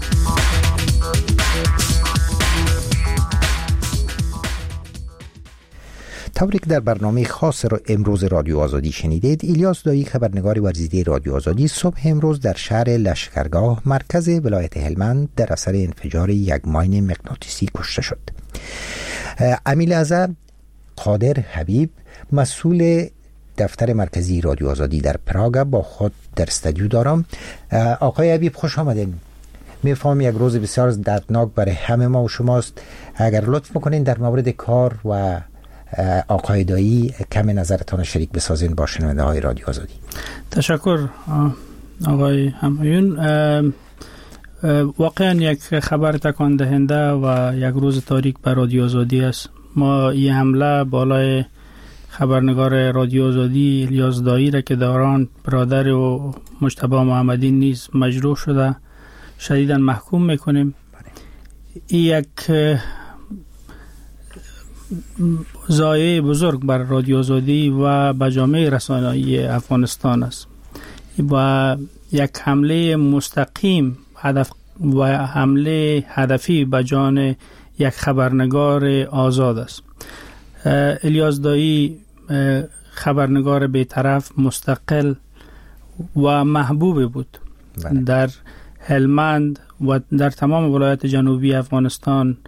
طوری که در برنامه خاص را امروز رادیو آزادی شنیدید، الیاس دایی خبرنگار ورزیده رادیو آزادی صبح امروز در شهر لشکرگاه مرکز ولایت هلمند در اثر انفجار یک ماین مغناطیسی کشته شد. امیل ازا قادر حبیب مسئول دفتر مرکزی رادیو آزادی در پراگ با خود در استودیو دارم. آقای حبیب خوش آمدین. میفهم یک روز بسیار دردناک برای همه ما و شماست. اگر لطف میکنین در مورد کار و آقای دایی کم نظرتان شریک بسازین با شنونده های رادیو آزادی. تشکر آقای همایون. واقعا یک خبر تکان دهنده و یک روز تاریک بر رادیو آزادی است. ما این حمله بالای خبرنگار رادیو آزادی الیاس دایی را که داران برادر و مجتبی محمدی نیز مجروح شده شدیداً محکوم میکنیم. این یک ضایعه بزرگ بر رادیو آزادی و به جامعه رسانه‌ای افغانستان است و یک حمله مستقیم هدف و حمله هدفی به جان یک خبرنگار آزاد است. الیاس دایی خبرنگار بی‌طرف، مستقل و محبوب بود. بله. در هلمند و در تمام ولایات جنوبی افغانستان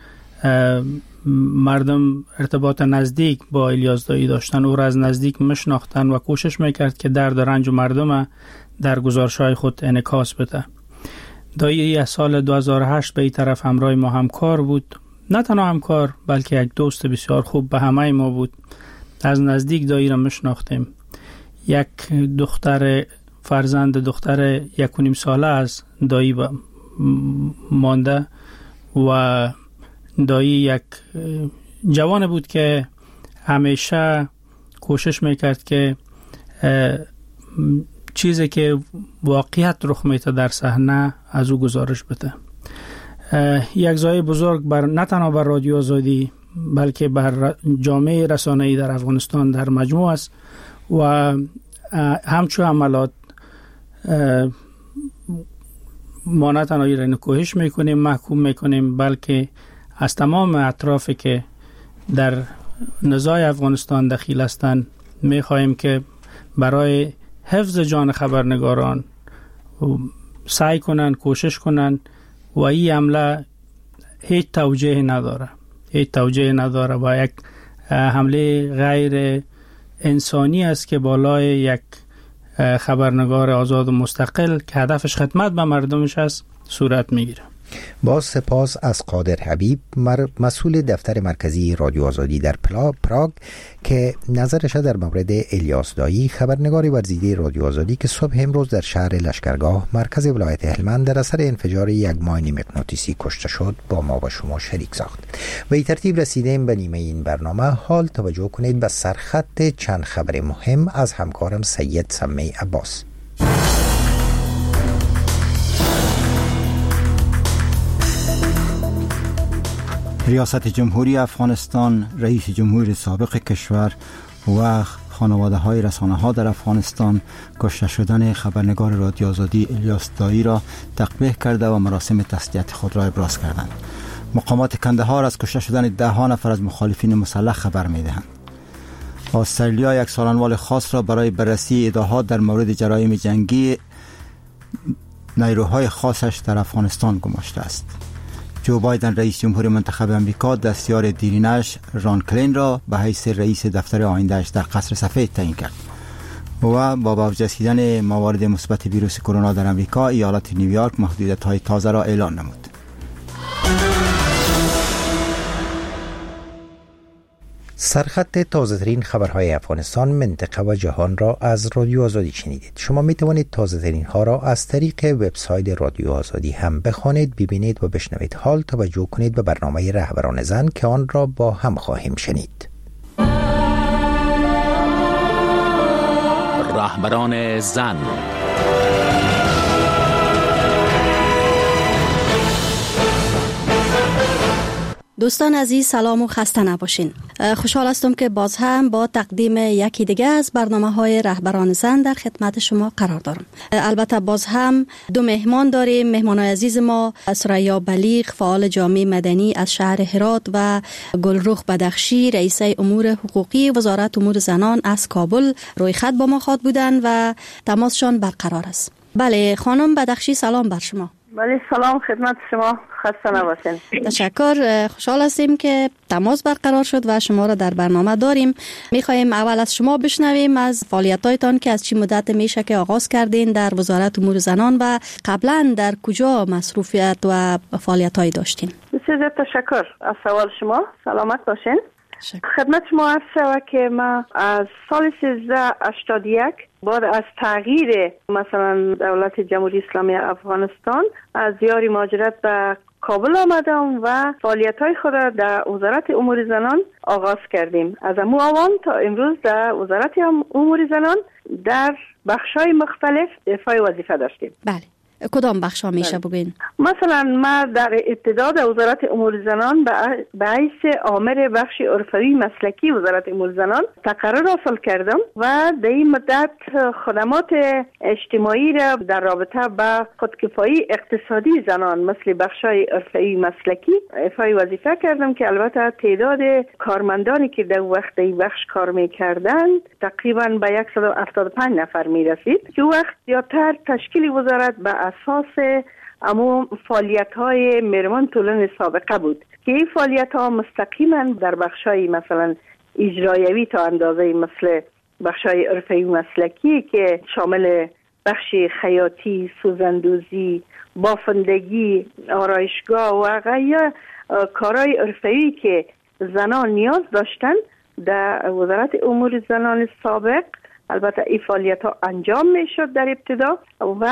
مردم ارتباط نزدیک با الیاس دایی داشتن، او را از نزدیک میشناختن و کوشش میکرد که درد و رنج و مردم در گزارش‌های خود انعکاس بده. دایی از سال دو هزار و هشت به این طرف همراه ما همکار بود، نه تنها همکار بلکه یک دوست بسیار خوب به همه ما بود. از نزدیک دایی را میشناختیم. یک دختر فرزند دختر یک و نیم ساله از دایی مانده و دایی یک جوان بود که همیشه کوشش میکرد که چیزی که واقعیت رخ میده در صحنه از او گزارش بده. یک زای بزرگ بر نه تنها بر رادیو آزادی بلکه بر جامعه رسانه‌ای در افغانستان در مجموع است و همچون عملات ما نه تنها را کوشش میکنیم محکوم میکنیم بلکه از تمام اطرافی که در نزاع افغانستان دخیل هستند میخواهیم که برای حفظ جان خبرنگاران سعی کنند، کوشش کنند و این حمله هیچ توجیه نداره هیچ توجیه نداره و یک حمله غیر انسانی است که بالای یک خبرنگار آزاد و مستقل که هدفش خدمت به مردمش است صورت میگیره. با سپاس از قادر حبیب مسئول دفتر مرکزی رادیو آزادی در پراگ که نظرش در مورد الیاس دایی خبرنگار ورزیده رادیو آزادی که صبح امروز در شهر لشکرگاه مرکز ولایت هلمند در اثر انفجار یک ماین مغناطیسی کشته شد با ما و شما شریک ساخت. و این ترتیب رسیدیم به نیمه این برنامه. حال توجه کنید به سرخط چند خبر مهم از همکارم سید سمی عباس. ریاست جمهوری افغانستان، رئیس جمهور سابق کشور و خانواده های رسانه ها در افغانستان کشته شدن خبرنگار رادیو آزادی الیاس دایی را تقبیح کرده و مراسم تسلیت خود را ابراز کردند. مقامات کندهار از کشته شدن ده ها نفر از مخالفین مسلح خبر می دهند. استرالیا یک سالنوال خاص را برای بررسی ادعاات در مورد جرایم جنگی نیروهای خاصش در افغانستان گماشته است. جو بایدن رئیس جمهور منتخب امریکا دستیار دیرینش ران کلین را به حیث رئیس دفتر آیندهش در قصر سفید تعیین کرد و با برجستگی موارد مثبت ویروس کرونا در امریکا ایالت نیویورک محدودیت‌های تازه را اعلان نمود. سرخط تازه‌ترین خبرهای افغانستان، منطقه و جهان را از رادیو آزادی شنیدید. شما می توانید تازه‌ترین ها را از طریق وبسایت رادیو آزادی هم بخوانید، ببینید و بشنوید. حال توجه کنید به برنامه رهبران زن که آن را با هم خواهیم شنید. رهبران زن. دوستان عزیز سلام و خسته نباشین. خوشحال هستم که باز هم با تقدیم یکی دیگه از برنامه‌های رهبران زن در خدمت شما قرار دارم. البته باز هم دو مهمان داریم. مهمانای عزیز ما ثریا بلیغ، فعال جامعه مدنی از شهر هرات و گلرخ بدخشی، رئیس امور حقوقی وزارت امور زنان از کابل روی خط با ما خواهد بودن و تماسشان برقرار است. بله خانم بدخشی سلام بر شما. بله سلام خدمت شما، خسته نباشین. تشکر. خوشحال هستیم که تماس برقرار شد و شما را در برنامه داریم. میخواهیم اول از شما بشنویم از فعالیت‌هایتان که از چی مدت میشه که آغاز کردین در وزارت امور زنان و قبلا در کجا مصروفیت و فعالیت‌هایی داشتین. بسیار تشکر از سوال شما. سلامت باشین. خدمت شما عرض شود که ما از سال سیزده هشتاد و یک بعد از تغییر مثلا دولت جمهوری اسلامی افغانستان از دیار مهاجرت به کابل آمدم و فعالیت‌های خود را در وزارت امور زنان آغاز کردیم. از امو آوان تا امروز در وزارت امور زنان در بخش‌های مختلف دفاع وظیفه داشتیم. بله. کدام بخش ها میشه بگین؟ مثلا ما در ابتدا در وزارت امور زنان به حیث آمر بخش عرفوی مسلکی وزارت امور زنان تقرر حاصل کردم و در این مدت خدمات اجتماعی را در رابطه با خودکفایی اقتصادی زنان مثل بخش های عرفوی مسلکی افای وظیفه کردم که البته تعداد کارمندانی که در وقت این بخش کار میکردند تقریبا به صد و هفتاد و پنج نفر میرسید که وقت زیادتر تشکیل وزارت به اساس امو فعالیت های مرمان طولن سابقه بود که این فعالیت ها مستقیما در بخش های مثلا اجرایوی تا اندازه مثل بخش های عرفی مسلکی که شامل بخش خیاطی، سوزندوزی، بافندگی، آرایشگاه و غیره کارهای عرفی که زنان نیاز داشتن در وزارت امور زنان سابق البته این فعالیت ها انجام می شد در ابتدا و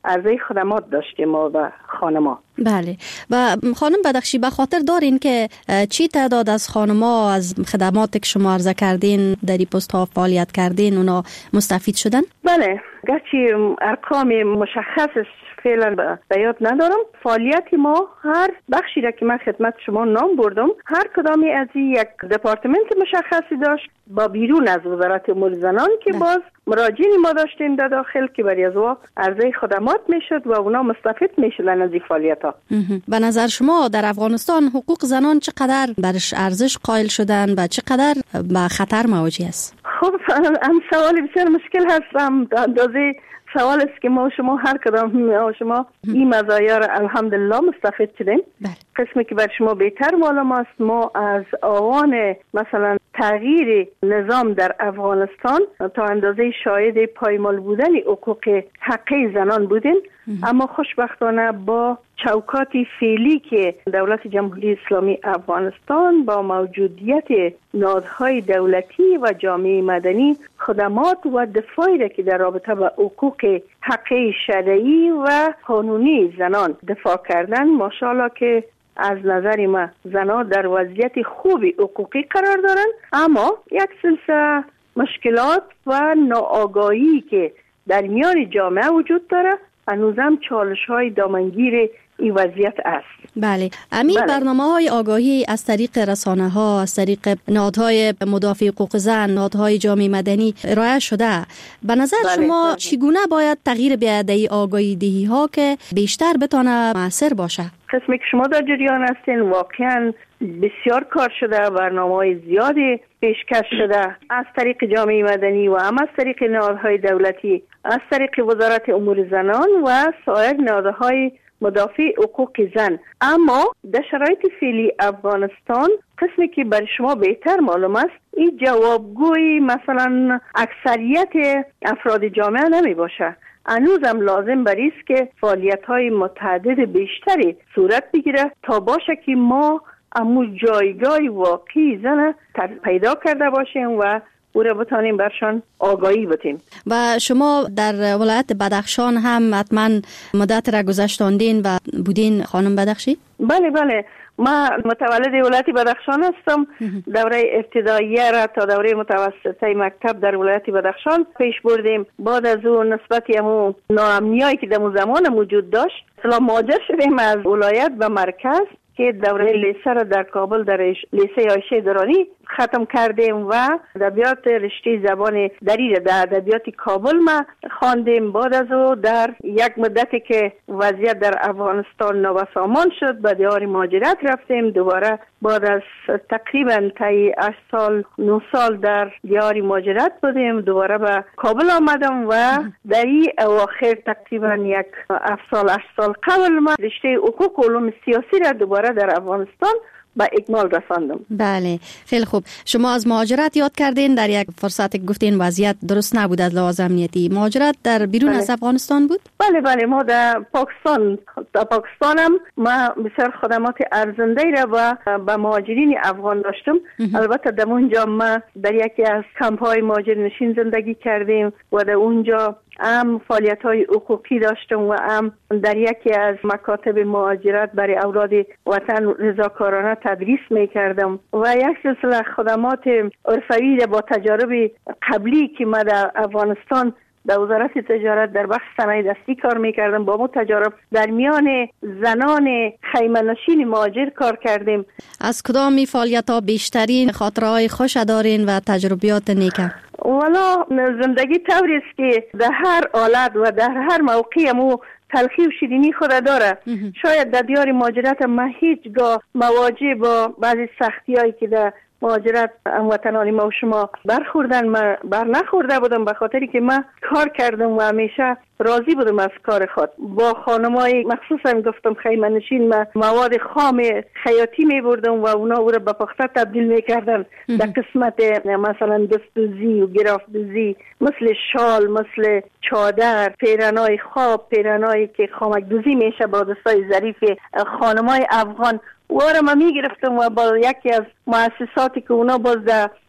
عرضه خدمات داشتیم ما و خانما. بله. و خانم بدخشی به خاطر دارین که چی تعداد از خانما از خدمات که شما عرضه کردین در این پست ها فعالیت کردین اونا مستفید شدن؟ بله، گرچه ارقام مشخصش فعلا به یاد ندارم. فعالیت ما هر بخشی را که من خدمت شما نام بردم، هر کدامی از یک دپارتمنت مشخصی داشت با بیرون از وزارت امور زنان که نه. باز مراجعین ما داشتیم در داخل که برای از وا عرضه خدمات میشد و اونا مستفید میشدن از این فعالیت ها. به نظر شما در افغانستان حقوق زنان چقدر برش ارزش قائل شدن و چقدر به خطر مواجه است؟ خب هم سوال بسیار مشکل هستم. در اندازه سوال است که ما شما هر کدام ما شما این مزایا را الحمدلله مستفید شدیم. قسمی که بر شما بهتر معلوم است، ما از آوان مثلا تغییر نظام در افغانستان تا اندازه شاهد پایمال بودن حقوق حقی زنان بودیم، اما خوشبختانه با چوکات فعلی که دولت جمهوری اسلامی افغانستان با موجودیت نهادهای دولتی و جامعه مدنی خدمات و دفاعی را که در رابطه با حقوق حقی شرعی و قانونی زنان دفاع کردن، ماشاءالله که از نظر ما زنان در وضعیت خوبی حقوقی قرار دارند، اما یک سلسله مشکلات و ناآگاهی که در میان جامعه وجود داره هنوزم چالش های دامنگیر این وضعیت است. بله. امی بله. برنامه های آگاهی از طریق رسانه ها، از طریق نهادهای مدافع حقوق زن، نهادهای جامعه مدنی ارائه شده. به نظر بله. شما بله. چگونه باید تغییر بیاید این آگاهی دهی ها که بیشتر بتونه مؤثر باشه؟ قسمی که شما در جریان هستین واقعا بسیار کار شده، برنامه‌های زیادی پیشکش شده از طریق جامعه مدنی و هم از طریق نهادهای دولتی، از طریق وزارت امور زنان و سایر نهادهای مدافع حقوق زن. اما در شرایط فعلی افغانستان قسمی که برای شما بهتر معلوم است، این جوابگوی مثلا اکثریت افراد جامعه نمی باشه. هنوزم لازم بر است که فعالیت‌های متعدد بیشتری صورت بگیره تا باشه که ما امو جایگاه واقعی زن پیدا کرده باشیم و او را بتانیم برشان آگاهی بتیم. و شما در ولایت بدخشان هم حتما مدت را گذشتاندین و بودین خانم بدخشی؟ بله بله، ما متولد ولایت بدخشان هستم. دوره ابتداییه را تا دوره متوسطه مکتب در ولایت بدخشان پیش بردیم. بعد از اون نسبتی همون ناامنیایی که در اون زمان موجود داشت، اصلا مهاجر شدیم از ولایت به مرکز که دوره لیسه را در کابل در لیسه عایشه درانی ختم کردیم و ادبیات رشته زبان دری را در ادبیات کابل ما خواندیم. بعد از او در یک مدتی که وضعیت در افغانستان نوسامان شد به دیار مهاجرت رفتیم. دوباره بعد از تقریبا تای هشت سال نه سال در دیار مهاجرت بودیم، دوباره به کابل آمدم و در این اواخر تقریبا یک هفت سال هشت سال قبل ما رشته حقوق و علوم سیاسی را دوباره در افغانستان با اکمال رساندم. بله، خیلی خوب. شما از مهاجرت یاد کردین، در یک فرصت گفتین وضعیت درست نبود از لحاظ امنیتی. مهاجرت در بیرون بله. از افغانستان بود؟ بله بله، ما در پاکستان در پاکستانم ما بسیار خدمات ارزنده را و به مهاجرین افغان داشتم. البته در اونجا ما در یکی از کمپ های مهاجر نشین زندگی کردیم و در اونجا هم فعالیت های حقوقی داشتم و هم در یکی از مکاتب مهاجرت برای اولاد وطن رضاکارانه تدریس می کردم و یک سلسله خدمات عرفوی با تجارب قبلی که ما در افغانستان در وزارت تجارت در بخش صنایع دستی کار میکردم، با ما تجارب در میان زنان خیمه نشین مهاجر کار کردیم. از کدام فعالیت ها بیشترین خاطرهای خوش دارین و تجربیات نیکه؟ والا زندگی طوری است که در هر حالت و در هر موقعی مو تلخی و شیرینی خود داره. شاید در دیار مهاجرت ما هیچگاه مواجه با بعضی سختی هایی که در مهاجرت هموطنان ما و شما برخوردن ما بر نخورده بودم، به خاطری که من کار کردم و همیشه راضی بودم از کار خود. با خانمای مخصوصا گفتم خیمه نشین ما مواد خام خیاطی می بردم و اونا او را به پخته تبدیل می کردن در قسمت مثلا دستوزی و گرافدوزی، مثل شال، مثل چادر، پیرنای خواب، پیرنایی که خامک دوزی میشه با دستای ظریف خانمای افغان. واره ما می گرفتم و با یکی از مؤسساتی که اونا باز در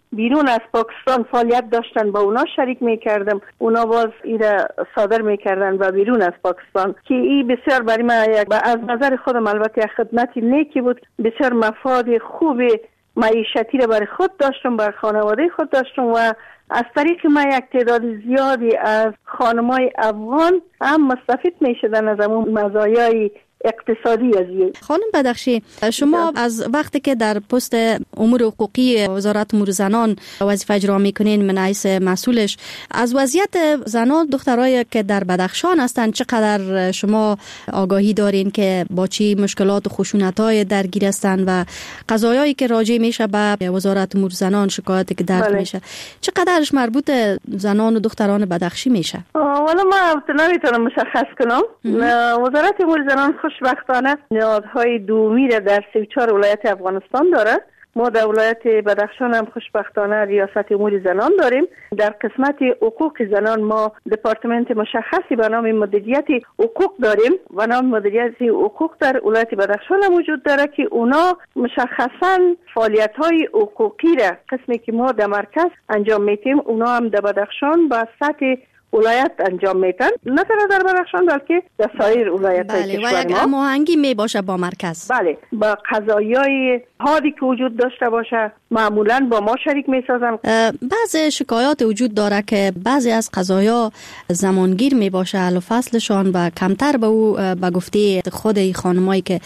بیرون از پاکستان فعالیت داشتن با اونا شریک میکردم، اونا باز ایره صادر میکردن و بیرون از پاکستان که این بسیار برای من یک از نظر خودم البته خدمتی نیکی بود. بسیار مفاد خوب معیشتی را برای خود داشتم، برای خانواده خود داشتم و از طریق ما یک تعداد زیادی از خانمای افغان هم مستفید می شدن از اون مزایای اقتصادی از این. خانم بدخشی، شما از وقتی که در پست امور حقوقی وزارت امور زنان وظیفه اجرا میکنین من حیث مسئولش، از وضعیت زنان دخترای که در بدخشان هستند چقدر شما آگاهی دارین که با چی مشکلات و خشونت‌های درگیر هستند و قضایایی که راجع میشه به وزارت امور زنان، شکایاتی که درد بله. میشه چقدرش مربوط زنان و دختران بدخشی میشه؟ والا ما نمیتونم مشخص کنم. وزارت امور زنان خوشبختانه نهادهای دومی را در سی و چهار ولایت افغانستان داره. ما در ولایت بدخشان هم خوشبختانه ریاست امور زنان داریم. در قسمت حقوق زنان ما دپارتمنت مشخصی به نام مدیریت حقوق داریم و نام مدیریت حقوق در ولایت بدخشان هم وجود داره که اونا مشخصا فعالیت‌های حقوقی را قسمی که ما در مرکز انجام میتیم اونا هم در بدخشان با سطح ولایت انجام میتن، نه تنها در بدخشان بلکه در سایر ولایت های بله، کشور ما. و یک هماهنگی می باشه با مرکز. بله، با قضایای حادی که وجود داشته باشه معمولا با ما شریک میسازن. بعض شکایات وجود داره که بعضی از قضایا زمانگیر می باشه حل و فصلشان و کمتر به او به گفته خود خانمایی که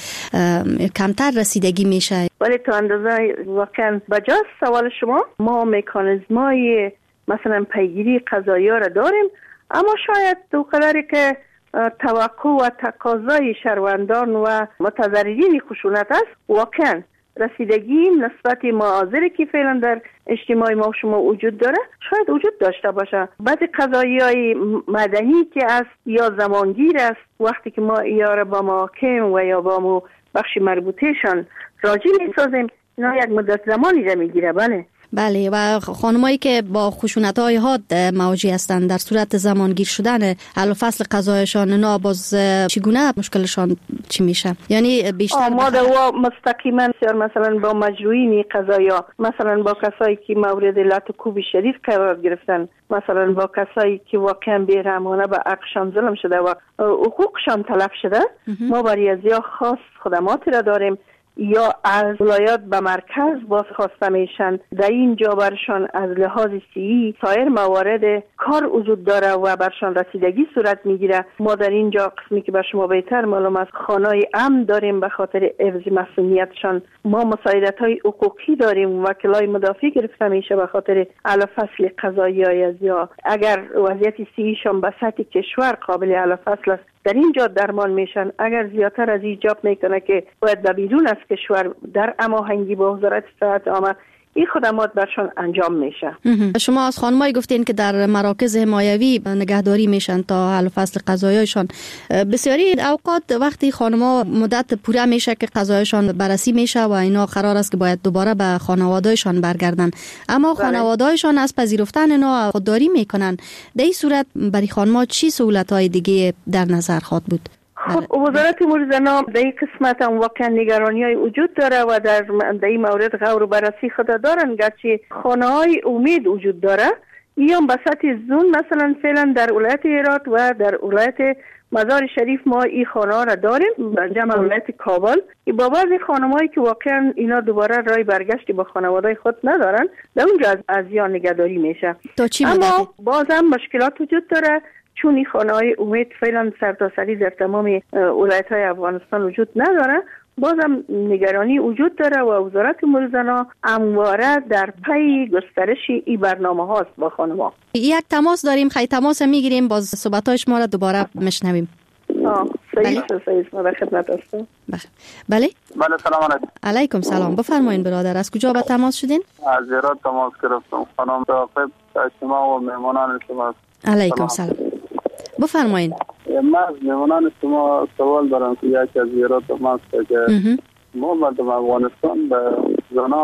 کمتر رسیدگی میشه. ولی تا اندازه واقعا بجاست سوال شما، ما مکانیزمای مثلا پیگیری قضایا را داریم، اما شاید دو قدری که توقع و تقاضای شهروندان و متضررین خشونت است، واقعا رسیدگی نسبت معاضری که فعلا در اجتماع ما شما وجود داره شاید وجود داشته باشه. بعضی قضایای مدنی که است یا زمانگیر است، وقتی که ما یا با محاکم و یا با مو بخش مربوطهشان راجع می‌سازیم اینا یک مدت زمانی را میگیره. بله بله، و خانمایی که با خشونت‌های حاد مواجه هستند در صورت زمانگیر شدن حل و فصل قضایشان، اینا باز چگونه مشکلشان چی میشه؟ یعنی بیشتر ما دوا مستقیما مثلا با مجروحین قضایا، مثلا با کسایی که مورد لط و کوب شدید قرار گرفتن، مثلا با کسایی که واقعا بیرحمانه به حقشان ظلم شده و حقوقشان تلف شده، ما برای ازیا خاص خدماتی را داریم یا از ولایات به مرکز بازخواسته میشن. در اینجا برشان از لحاظ صحی سایر موارد کار وجود داره و برشان رسیدگی صورت میگیره. ما در اینجا قسمی که به شما بهتر معلوم است خانه‌های امن داریم به خاطر حفظ مسئولیتشان. ما مساعدت های حقوقی داریم، وکلای مدافع گرفته میشه به خاطر حل فصل قضایی از یا اگر وضعیت صحیشان به سطح کشور قابل حل فصل است در اینجا درمان میشن. اگر زیادتر از ایجاب میکنه که باید به بیرون از کشور در هماهنگی با وزارت صحت عامه این خدمات برشان انجام میشه. شما از خانمایی گفتین که در مراکز حمایوی نگهداری میشن تا حل فصل قضایشان. بسیاری اوقات وقتی خانم‌ها مدت پوره میشه که قضایشان بررسی میشه و اینا قرار است که باید دوباره به خانواده‌شان برگردن، اما خانواده‌شان از پذیرفتن اینا خودداری میکنن. در این صورت برای خانم‌ها چی سهولت‌های دیگه در نظر خواهد بود؟ خب وزارت امور زنان در این قسمت هم واقعا نگرانی های وجود داره و در در این مورد غور و بررسی خود دارن، گرچه خانه های امید وجود داره. این هم به سطح زون مثلا فعلا در ولایت هرات و در ولایت مزار شریف ما این خانه ها را داریم، در جمع ولایت کابل. با بعضی خانمایی که واقعا اینا دوباره رای برگشتی با خانواده خود ندارن، در اونجا از ازیان نگهداری میشه. اما باز هم مشکلات وجود داره، چون این خانه های امید فعلا سرتاسری در تمام ولایت های افغانستان وجود نداره. بازم نگرانی وجود داره و وزارت امور زنان همواره در پی گسترش این برنامه هاست با خانم‌ها. یک تماس داریم، خیلی تماس میگیریم، باز صحبت‌های شما را دوباره میشنویم. آه صحیح صحیح ما در خدمت هستم. بله بله سلام علیکم. علیکم سلام. بفرمایید برادر، از کجا به تماس شدین؟ از ایران تماس گرفتم. خانم توقف شما و مهمانان شما. علیکم سلام. بفرمایید. من از مهمانان شما سوال دارم که یکی از ایران تماس که ما مردم افغانستان به زنا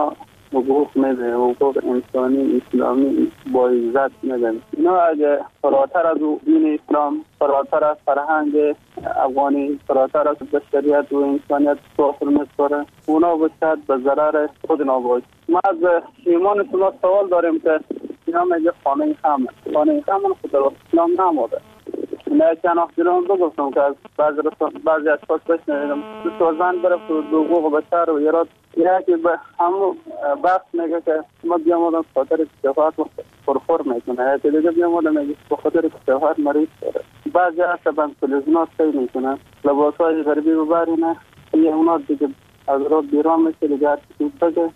حقوق میده، حقوق انسانی اسلامی با عزت میدن. اینا اگه فراتر از دین اسلام، فراتر از فرهنگ افغانی، فراتر از بشریت و انسانیت داخل می‌کنه، اونا باید به ضرر خود نباشه. ما از ایمان شما سوال داریم که اینا میگه خانه خامه خانه خامه خود در اسلام نموده. نه چند وقت دیرم بگفتم که از بعضی بعضی اشخاص بشنیدم دو سوزن برفت دو حقوق بشر و ایراد یکی به همون بحث میگه که ما بیامدن خاطر کفایت پرخور میکنه، یکی دیگه بیامدن میگه به خاطر کفایت مریض داره. بعضی عصبان تلویزیونات سعی میکنن لباسای غربی ببرینه، یه اونا دیگه از راه بیرون میشه دیگه هرچی بگه.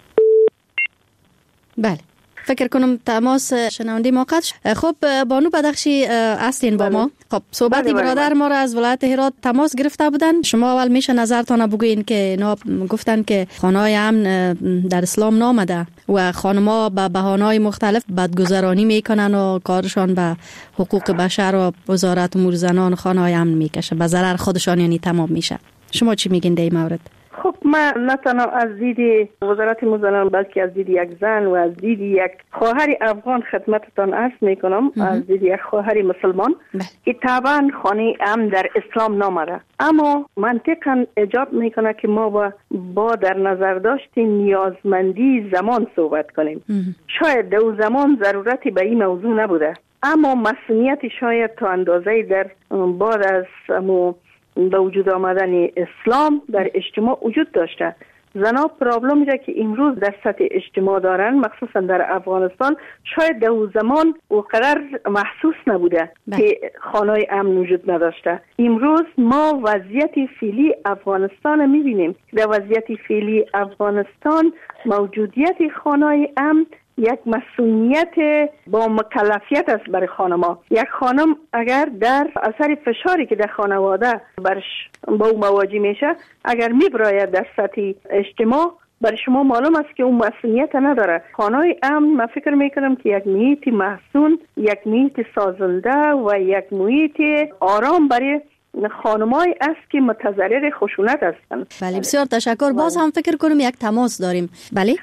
بله فکر کنم تماس شنونده ما قطع شد. خب بانو بدخشی هستین با ما. خب صحبت برادر ما را از ولایت هرات تماس گرفته بودن. شما اول میشه نظرتان بگوین که اینا گفتن که خانه‌های امن در اسلام نامده و خانم‌ها به بهانه‌های مختلف بدگذرانی میکنن و کارشان به حقوق بشر و وزارت امور زنان خانه‌های امن میکشه، به ضرر خودشان یعنی تمام میشه. شما چی میگین در این مورد؟ خب من نه تنها از دید وزارت امور زنان بلکه از دید یک زن و از دید یک خواهر افغان خدمتتان عرض میکنم، از دید یک خواهر مسلمان که طبعا خانه امن در اسلام نامده، اما منطقا ایجاب میکنه که ما با, با در نظر داشت نیازمندی زمان صحبت کنیم. شاید در زمان ضرورتی به این موضوع نبوده، اما مسئولیت شاید تا اندازه در بعد از امو به وجود آمدن اسلام در اجتماع وجود داشته. زنا پرابلمی را که امروز در سطح اجتماع دارن مخصوصا در افغانستان شاید در اون زمان اونقدر محسوس نبوده بله. که خانه‌های امن وجود نداشته. امروز ما وضعیت فعلی افغانستان میبینیم. در وضعیت فعلی افغانستان موجودیت خانه‌های امن یک مسئولیت با مکلفیت است برای خانم‌ها. یک خانم اگر در اثر فشاری که در خانواده برش با او مواجه میشه، اگر میبراید در سطح اجتماع، برای شما معلوم است که اون مسئولیت نداره. خانه‌های امن من فکر میکنم که یک محیط محسون، یک محیط سازنده و یک محیط آرام برای خانمای است که متضرر خشونت هستند. بله بسیار تشکر. باز هم فکر کنم یک تماس داریم. بله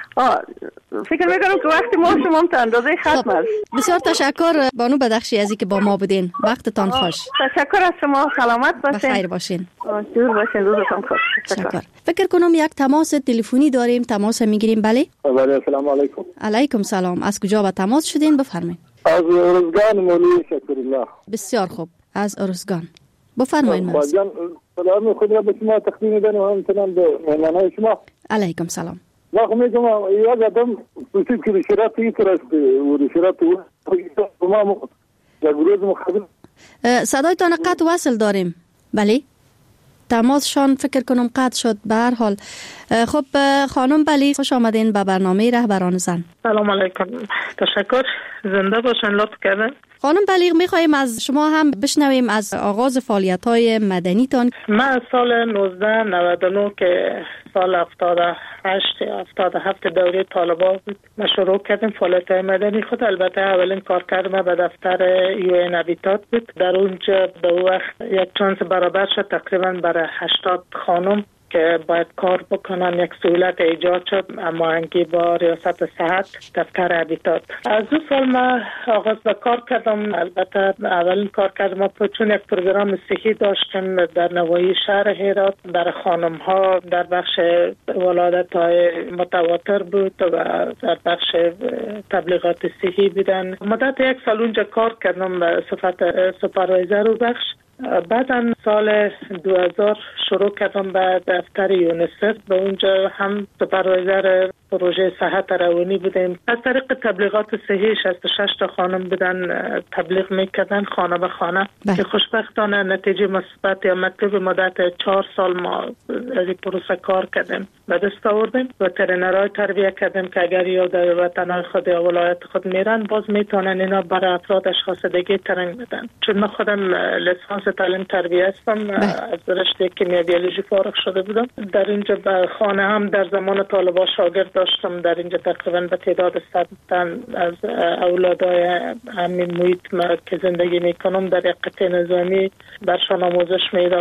فکر میکنم که وقت ما شما تا اندازه ختم است. بسیار تشکر بانو بدخشی از اینکه با ما بودین. وقتتان خوش. تشکر از شما. سلامت باشین. بخیر باشین. دور باشین. روزتان خوش. تشکر. فکر کنم یک تماس تلفنی داریم. تماس میگیریم. بله بله. سلام علیکم. علیکم سلام. از کجا به تماس شدین بفرمایید؟ از ارزگان مولی شکرالله. بسیار خوب. از ارزگان بفرمایید. خواجان سلام خود را به شما تقدیم می‌کنم و همچنان به مهمانان شما. علیکم سلام. ما خو میگم یک آدم پرسید که شرط این است و شرط ما در گروه مخابل صدایتان قطع وصل داریم. بله تماسشان فکر کنم قطع شد. به هر حال خب خانم بلی خوش آمدین به برنامه رهبران زن. سلام علیکم. تشکر. زنده باشن. لطف کردن. خانم بلیغ میخوایم از شما هم بشنویم از آغاز فعالیت‌های مدنیتان. من از سال نوزده نود و نه که سال هفتاد و هشت هفتاد و هفت دوره طالبان بود ما شروع کردیم فعالیت‌های مدنی خود. البته اولین کار کردم به دفتر یو ان هابیتات بود. در اونجا به وقت یک چانس برابر شد تقریبا برای هشتاد خانم که باید کار بکنن. یک سهولت ایجاد شد اما هنگی با ریاست صحت دفتر هابیتات. از دو سال ما آغاز به کار کردم. البته اولین کار کردم چون یک پروگرام صحی داشتیم در نواحی شهر هرات در خانم ها در بخش ولادت های متواتر بود و در بخش تبلیغات صحی بودن. مدت یک سال اونجا کار کردم به صفت سوپروایزر و بخش. بعداً سال دو هزار شروع کردم به دفتر یونیسف. به اونجا هم سوپروایزر پروژه صحت روانی بودیم. از طریق تبلیغات صحی شصت و شش تا خانم بودن تبلیغ میکردن خانه به خانه بله. که خوشبختانه نتیجه مثبت یا مطلوب مدت چهار سال ما از این پروسه کار کردیم و دست آوردیم. وترینرای تربیه کردیم که اگر یا در وطنهای خود یا ولایت خود میرن باز میتونن اینا برای افراد اشخاص دیگه ترنگ بدن. چون من خودم لیسانس تعلیم تربیه هستم. از رشته کیمیا بیولوژی فارغ شده بودم. در اینجا به خانه هم در زمان طالبان شاگرد داشتم. در اینجا تقریبا به تعداد صد تن از اولادای همین محیط که زندگی میکنم در یک قطعه نظامی برشان آموزش میدادم.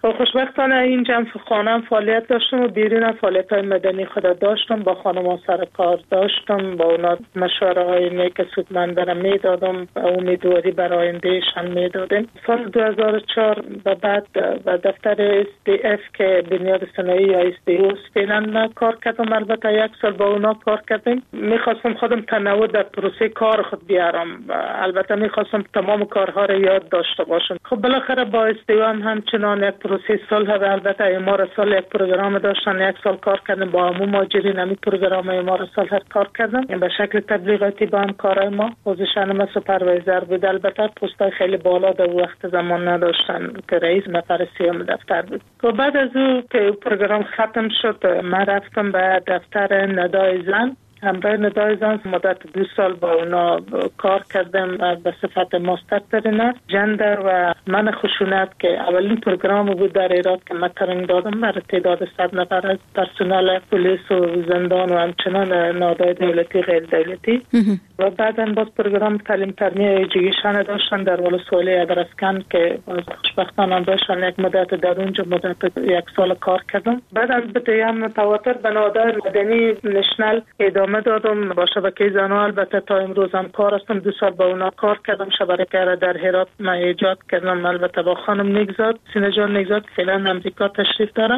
خوشبختانه این جمع خانم فعالیت داشتم و بیرون فعالیت های مدنی خود داشتم. با خانم ها سر کار داشتم، با اونا مشوره های نیک سودمندانه می دادم، امیدواری برای آیندهشان می دادم. سال دو هزار و چهار و بعد به دفتر اس دی اف که بنیاد صنایع یا اس دی او فعلا کار کردم. البته یک سال با اونا کار کردم. میخواستم خودم تنوع در پروسه کار خود بیارم. البته میخواستم تمام کارها را یاد داشته باشم. خب بالاخره با اس دی او هم همچنان یک پروسه صلح و البته ایمار صلح یک پروگرام داشتن. یک سال کار کردم با عموم مهاجرین. همین پروگرام ایمار صلح کار کردم به شکل تبلیغاتی. با هم کارای ما پوزیشن ما سوپروایزر بود. البته پستای خیلی بالا در وقت زمان نداشتن که رئیس نفر سیام دفتر بود. و بعد از او که پروگرام ختم شد من رفتم به دفتر ندای زن. همراه ندای زن مدت دو سال با اونا کار کردم به صفت ماستر ترینر جندر و من خشونت که اولین پروگرام بود در ایران که من ترینگ دادم برای تعداد صد نفر از پرسنل پلیس و زندان و همچنان نهادهای دولتی غیر دولتی. و بعدا باز پروگرام تعلیم ترمی ایژوکیشن داشتن در ولسوالی ادرسکن که خوشبختانه داشتن. یک مدت در اونجا مدت یک سال کار کردم. بعد البته هم متواتر به نهادهای مدنی نشنل ادامه دادم. با شبکه زنان البته تا امروز هم کار هستم. دو سال با اونا کار کردم. شبکه را در هرات من ایجاد کردم. البته با خانم نگزاد سینه جان نگزاد فعلا امریکا تشریف داره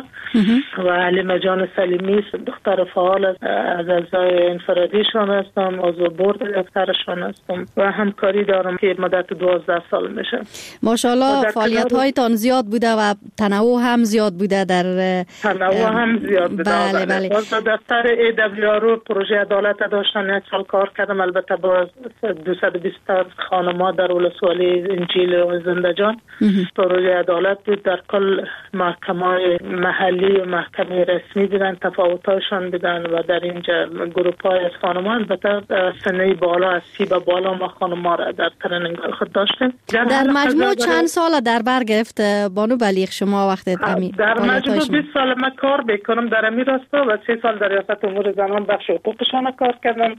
و علیمه جان سلیمی دختر فعال از از اعضای انفرادیشان هستم. عضو بورد دفترشان هستم و همکاری دارم که مدت دوازده سال میشه. ماشاءالله فعالیت هایتان زیاد بوده و تنوع هم زیاد بوده. در تنوع هم زیاد بوده. بله بله. باز دفتر ای دبلیو آر پروژه عدالت داشتن. یک سال کار کردم. البته با دویست و بیست خانم‌ها در ولسوالی انجیل و زنده جان. پروژه عدالت بود. در کل محکمه‌های محلی و محکمه رسمی بودن. تفاوت‌هاشون بودن و در اینجا گروه‌های از خانم‌ها البته سنی بالا از سی به بالا ما خانم‌ها را در ترنینگ خود داشتیم. در مجموع چند سال در بر گرفت بانو بلیغ شما وقتی امی در مجموع بیست سال من کار بکنم در امی راستا و سه سال در ریاست امور زنان بخش حقوقشان کار کردم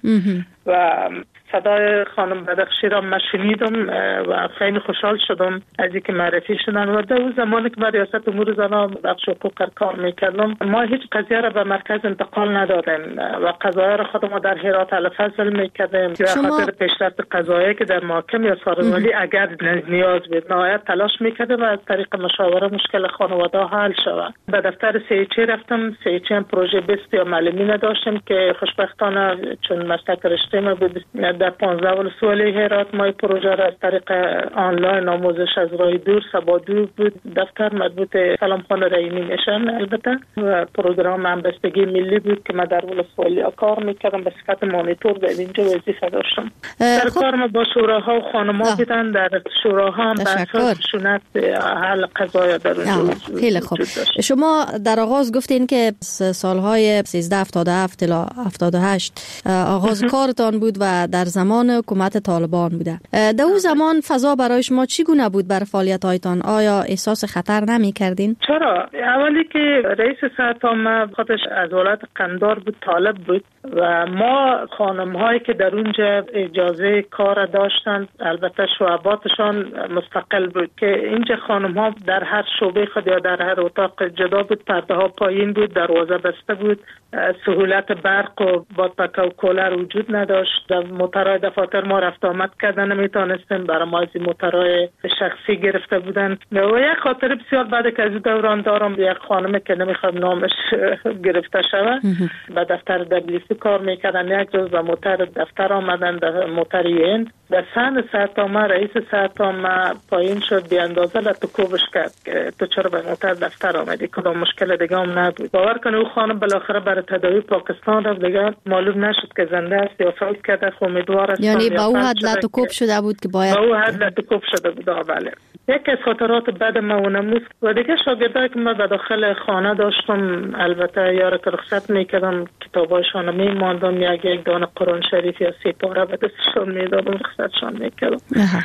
و صدای خانم بدخشی را من شنیدم و خیلی خوشحال شدم از اینکه معرفی شدن. و در اون زمانی که من ریاست امور زنان بخش حقوق کار میکردم ما هیچ قضیه را به مرکز انتقال ندادیم و قضایا را خودمون در هرات الفضل میکردیم که شما... خاطر پیشرفت قضایی که در محاکم یا سارنوالی اگر نیاز بود نهایت تلاش میکردیم و از طریق مشاوره مشکل خانواده حل شود. به دفتر سیچی رفتم. سیچی هم پروژه بیست یا معلمی نداشتیم که خوشبختانه چون مسلک رشته ما بود در پانزده ولسوالی هرات ما پروژه را از طریق آنلاین آموزش از راه دور سبادو بود. دفتر مربوط سلام خان رحیمی میشن البته و پروگرام همبستگی ملی بود که من در ولسوالی کار میکردم به صفت مانیتور در اینجا وظیفه داشتم. در کار ما با شوراها و خانم‌ها بودن. در شوراها هم بحث خشونت حل قضایا در اونجا خیلی خوب. شما در آغاز گفتین که سالهای سیزده هفتاد و هفت الی هفتاد و هشت آغاز کارتان بود و در زمان حکومت طالبان بوده. در اون زمان فضا برای شما چگونه بود بر فعالیت‌هایتان؟ آیا احساس خطر نمی کردین؟ چرا؟ اولی که رئیس سرطان خودش از ولایت قندار بود، طالب بود و ما خانم‌هایی که در اونجا اجازه کار داشتن البته شعباتشان مستقل بود که اینجا خانم‌ها در هر شعبه خود یا در هر اتاق جدا بود. پرده ها پایین بود، دروازه بسته بود، سهولت برق و بادپکه و کولر وجود نداشت. در موترهای دفاتر ما رفت آمد کردن نمیتونستیم. برای ما از موترهای شخصی گرفته بودن و یک خاطر بسیار بعد که از دوران دارم یک خانم که نمیخوام نامش گرفته شود به دفتر دبلیسی کار میکردن. یک روز به موتر دفتر آمدن در موتر این در سن سرطان رئیس سرطان پایین شد بی اندازه لطکوبش کرد که تو چرا به موتر دفتر آمدی؟ کدام مشکل دیگه هم نبود. باور کنه او خانم بالاخره برای تداوی پاکستان رفت. دیگه معلوم نشد که زنده است یا فوت کرده. امیدوار است یعنی با او حد لطکوب شده بود که باید با او حد لطکوب شده بود. بله یکی از خاطرات بد ما اونم و دیگه شاگردایی که من به داخل خانه داشتم البته یارو که رخصت میکردم کتابایشان میماندم یک یک دانه قرآن شریف یا سی پاره به دستشان میدادم رخصتشان میکردم.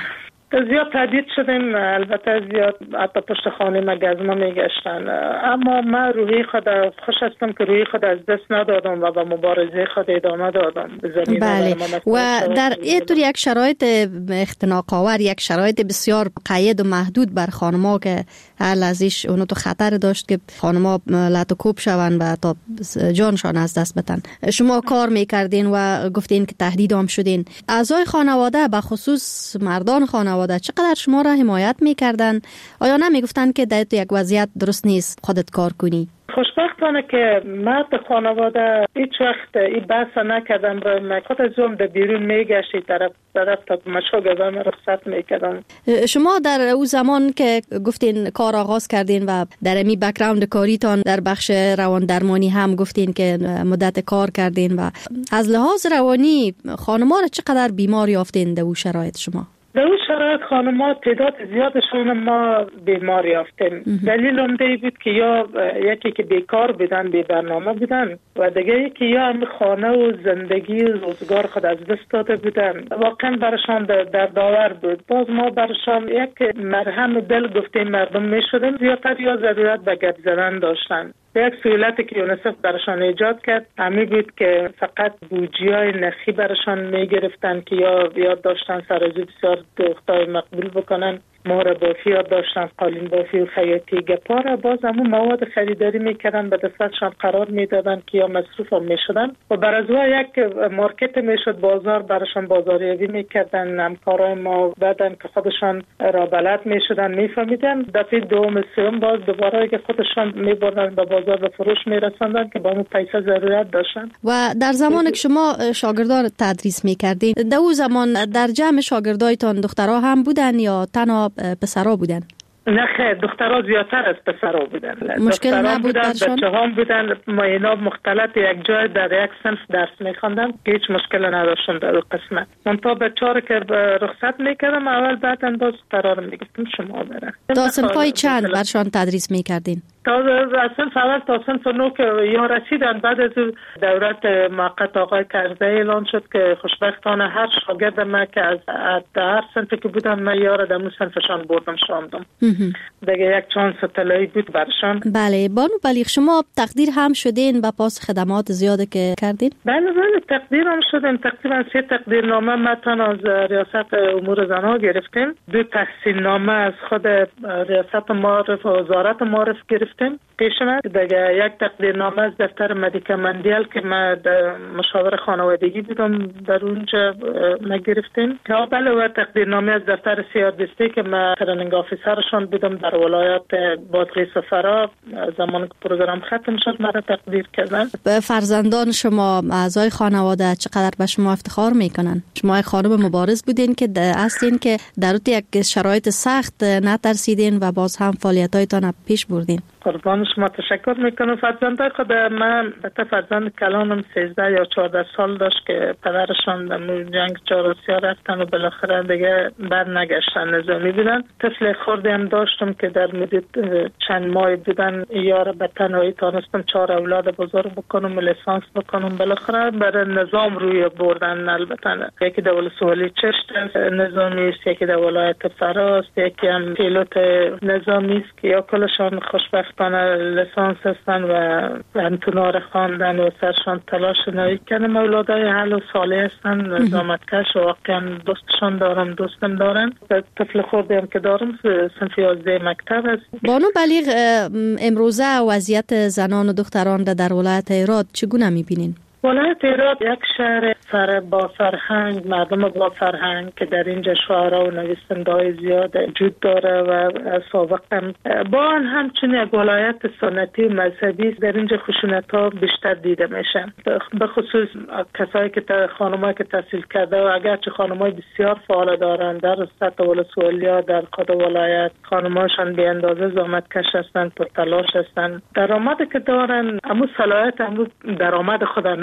زیاد تهدید شدیم، البته زیاد حتی پشت خانه ما گزمه میگشتن، اما من روحی خود خوش هستم که روحی خود از دست ندادم و به مبارزه خود ادامه دادم. بله. و در این طور یک شرایط اختناق آور، یک شرایط بسیار قید و محدود بر خانم‌ها که هر لحظه‌اش اونو تو خطر داشت که خانم‌ها لط و کوب شوند و تا جانشان از دست بدن. شما کار میکردین و گفتین که تهدید هم شدین. اعضای خانواده به خصوص مردان خانواده چقدر شما را حمایت میکردن؟ آیا نمیگفتن که در یک وضعیت درست نیست خودت کار کنی؟ خوشبختانه که مرد خانواده هیچ وقت این بحث نکردم، برای من خود از اون در بیرون میگشتی طرف طرف تا مشو گذام رخصت میکردم. شما در او زمان که گفتین کار آغاز کردین و در امی بک‌گراند کاریتان در بخش روان درمانی هم گفتین که مدت کار کردین و از لحاظ روانی خانم‌ها چقدر بیمار یافتین در او شرایط شما؟ در اون شرایط خانم‌ها تعداد زیادشون ما بیمار یافتیم. دلیل عمده بود که یا یکی که بیکار بودن، بی برنامه بودن و دیگه یکی یا هم خانه و زندگی و روزگار خود از دست داده بودن. واقعا برشان در داور بود. باز ما برشان یک مرهم دل گفتیم مردم می شدیم، زیادتر یا ضرورت به گپ زدن داشتن. یک سهولتی که یونیسف برشان ایجاد کرد همین بود که فقط بودجه‌های نخی برشان می گرفتن که یا یاد داشتن سرازی بسیار دختای مقبول بکنن، مهر بافی یاد داشتن، قالین بافی و خیاطی گپا، باز همون مواد خریداری میکردن به دستشان قرار میدادن که یا مصروف هم میشدن و بر از یک مارکت میشد، بازار برشان بازاریابی میکردن. همکارای ما بعدن که خودشان را بلد میشدن میفهمیدن، دفعه دوم سوم باز دوباره که خودشان میبردن به بازار به فروش میرساندن که با اون پیسه ضرورت داشتن. و در زمانی که شما شاگردان تدریس میکردین، در اون زمان در جمع شاگردایتان دخترها هم بودن یا تنها پسرها بودن؟ نه خیر، دخترها زیادتر از پسرها بودن. مشکل نبود درشان؟ بچه هم بودن، ما اینا مختلط یک جای در یک صنف درس میخوندن که هیچ مشکل نداشتن در اون قسمت. من تا بچه ها که رخصت میکردم اول بعدن باز قرار میگفتم شما برن. تا صنفای چند برشان تدریس میکردین؟ تا از صنف اول تا صنف نو که یا رسیدن. بعد از دورت موقت آقای کرزی اعلان شد که خوشبختانه هر شاگرد ما که از هر صنفی که بودن من یار دمو صنفشان بردم شاندم. دیگه یک چانس طلایی بود برشان. بله. بانو بلیغ، شما تقدیر هم شدین با پاس خدمات زیاده که کردین؟ بله بله تقدیر هم شدیم. تقریبا سه تقدیرنامه متن از ریاست امور زنان گرفتیم، دو تحسین نامه از خود ریاست معارف و وزارت معارف گرفتیم پیشنهاد، دیگه یک تقدیرنامه از دفتر مدیکا مندیل که ما مشاور خانوادگی بودم در اونجا ما گرفتیم، که بله و تقدیرنامه از دفتر سیادستی که ما ترنینگ آفیسرشان بودم در ولایت بادغیس و فرا، زمان که پروگرام ختم شد مرا تقدیر کردن. فرزندان شما، اعضای خانواده چقدر به شما افتخار میکنن؟ شما خانم مبارز بودین که هستین که در یک شرایط سخت نترسیدین و باز هم فعالیتایتان پیش بردین. قربان شما تشکر میکنم. فرزندای خود من البته فرزند کلانم سیزده یا چهارده سال داشت که پدرشان در جنگ چهارسیا رفتن و بالاخره دیگه بر نگشتن، نظامی بودن. طفل خردی هم داشتم که در مدت چند ماه بودن، یار به تنهایی تانستم چهار اولاد بزرگ بکنم و لیسانس بکنم. بالاخره برای نظام روی بردن. البته یکی در ولسوالی چشت نظامی است، یکی در ولایت فراست، یکی هم پیلوت نظامی است که یا کلشان خوشبخت لیسانس هستن و انتونار خواندن و سرشان تلاش نایی کردن. اولادای حل و صالح هستن، زحمتکش و واقعا دوستشان دارم، دوستم دارن. طفل خوردی هم که دارم صنف یازده مکتب است. بانو بلیغ، امروزه وضعیت زنان و دختران در ولایت هرات چگونه میبینین؟ ولایت هرات یک شهر سر با فرهنگ، مردم با فرهنگ که در اینجا شاعرها و نویسنده‌های زیاد وجود داره و سابق هم با آن همچنین یک ولایت سنتی مذهبی در اینجا خشونت‌ها بیشتر دیده میشه، به خصوص کسایی که خانمایی که تحصیل کرده و اگرچه خانمای بسیار فعال دارن در سطح ولسوالیا در خود ولایت، خانماشان بی اندازه زحمتکش هستن، پر تلاش هستن، درآمدی که دارن، اما صلاحیت هم درآمد خود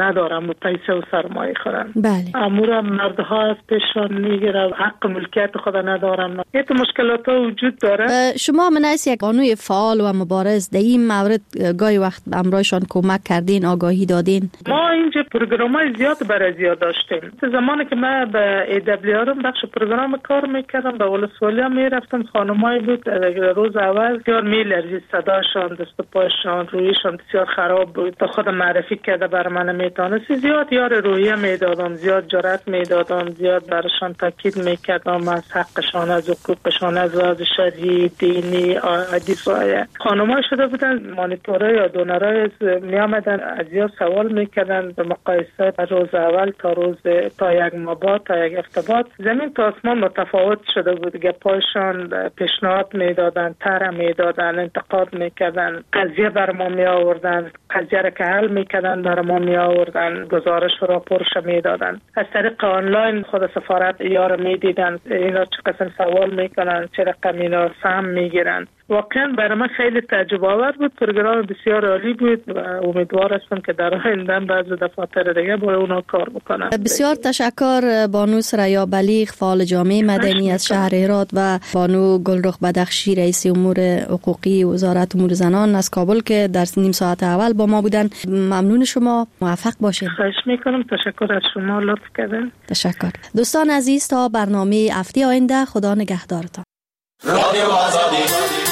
ندارم و پیسه و سرمایه خورن. بله. امور مردها از پیشان میگیره، حق ملکیت خود ندارن. یه تو مشکلات ها وجود داره. شما من از یک بانوی فعال و مبارز در این مورد گاهی وقت امرایشان کمک کردین، آگاهی دادین؟ ما اینجا پروگرامای زیاد برای زیاد داشتیم. زمانی که من به ای دبلیو آر بخش پروگرام کار میکردم، به ولسوالی هم میرفتم، خانمایی بود روز اول بسیار میلرزید، صداشان، دست و پایشان، رویشان بسیار خراب بود. تا خود معرفی کرده بر من میتونست، زیاد یار روحیه میدادم، زیاد جرأت میدادم، زیاد برشان تاکید میکردم از حقشان، از حقوقشان، از لحاظ شرعی، دینی، دفاعی. خانمای شده بودن مانیتورای یا دونرای میامدن از زیاد سوال میکردن به مقایسه روز اول تا روز تا یک ماه بعد تا یک هفته بعد زمین تا آسمان متفاوت شده بود. گپایشان پیشنهاد میدادن، طرح میدادن، انتقاد میکردن، قضیه بر ما می آوردن، قضیه را که حل میکردن بر ما می آوردن، گزارش و راپورش میدادن. از طریق آنلاین خود سفارت یار میدیدن اینا چه قسم سوال میکنن، چه رقم اینا سهم میگیرن. واقعا برای من خیلی تعجب آور بود. پروگرام بسیار عالی بود و امیدوار هستم که در آینده بعضی دفاتر دیگه با اونا کار بکنم. بسیار تشکر بانو ثریا بلیغ، فعال جامعه مدنی از شهر هرات، و بانو گلرخ بدخشی، رئیس امور حقوقی وزارت امور زنان از کابل که در نیم ساعت اول با ما بودن. ممنون شما، موفق باشین. خواهش میکنم. تشکر از شما، لطف کردین. تشکر. دوستان عزیز، تا برنامه هفته آینده، خدا نگهدارتان. رادیو آزادی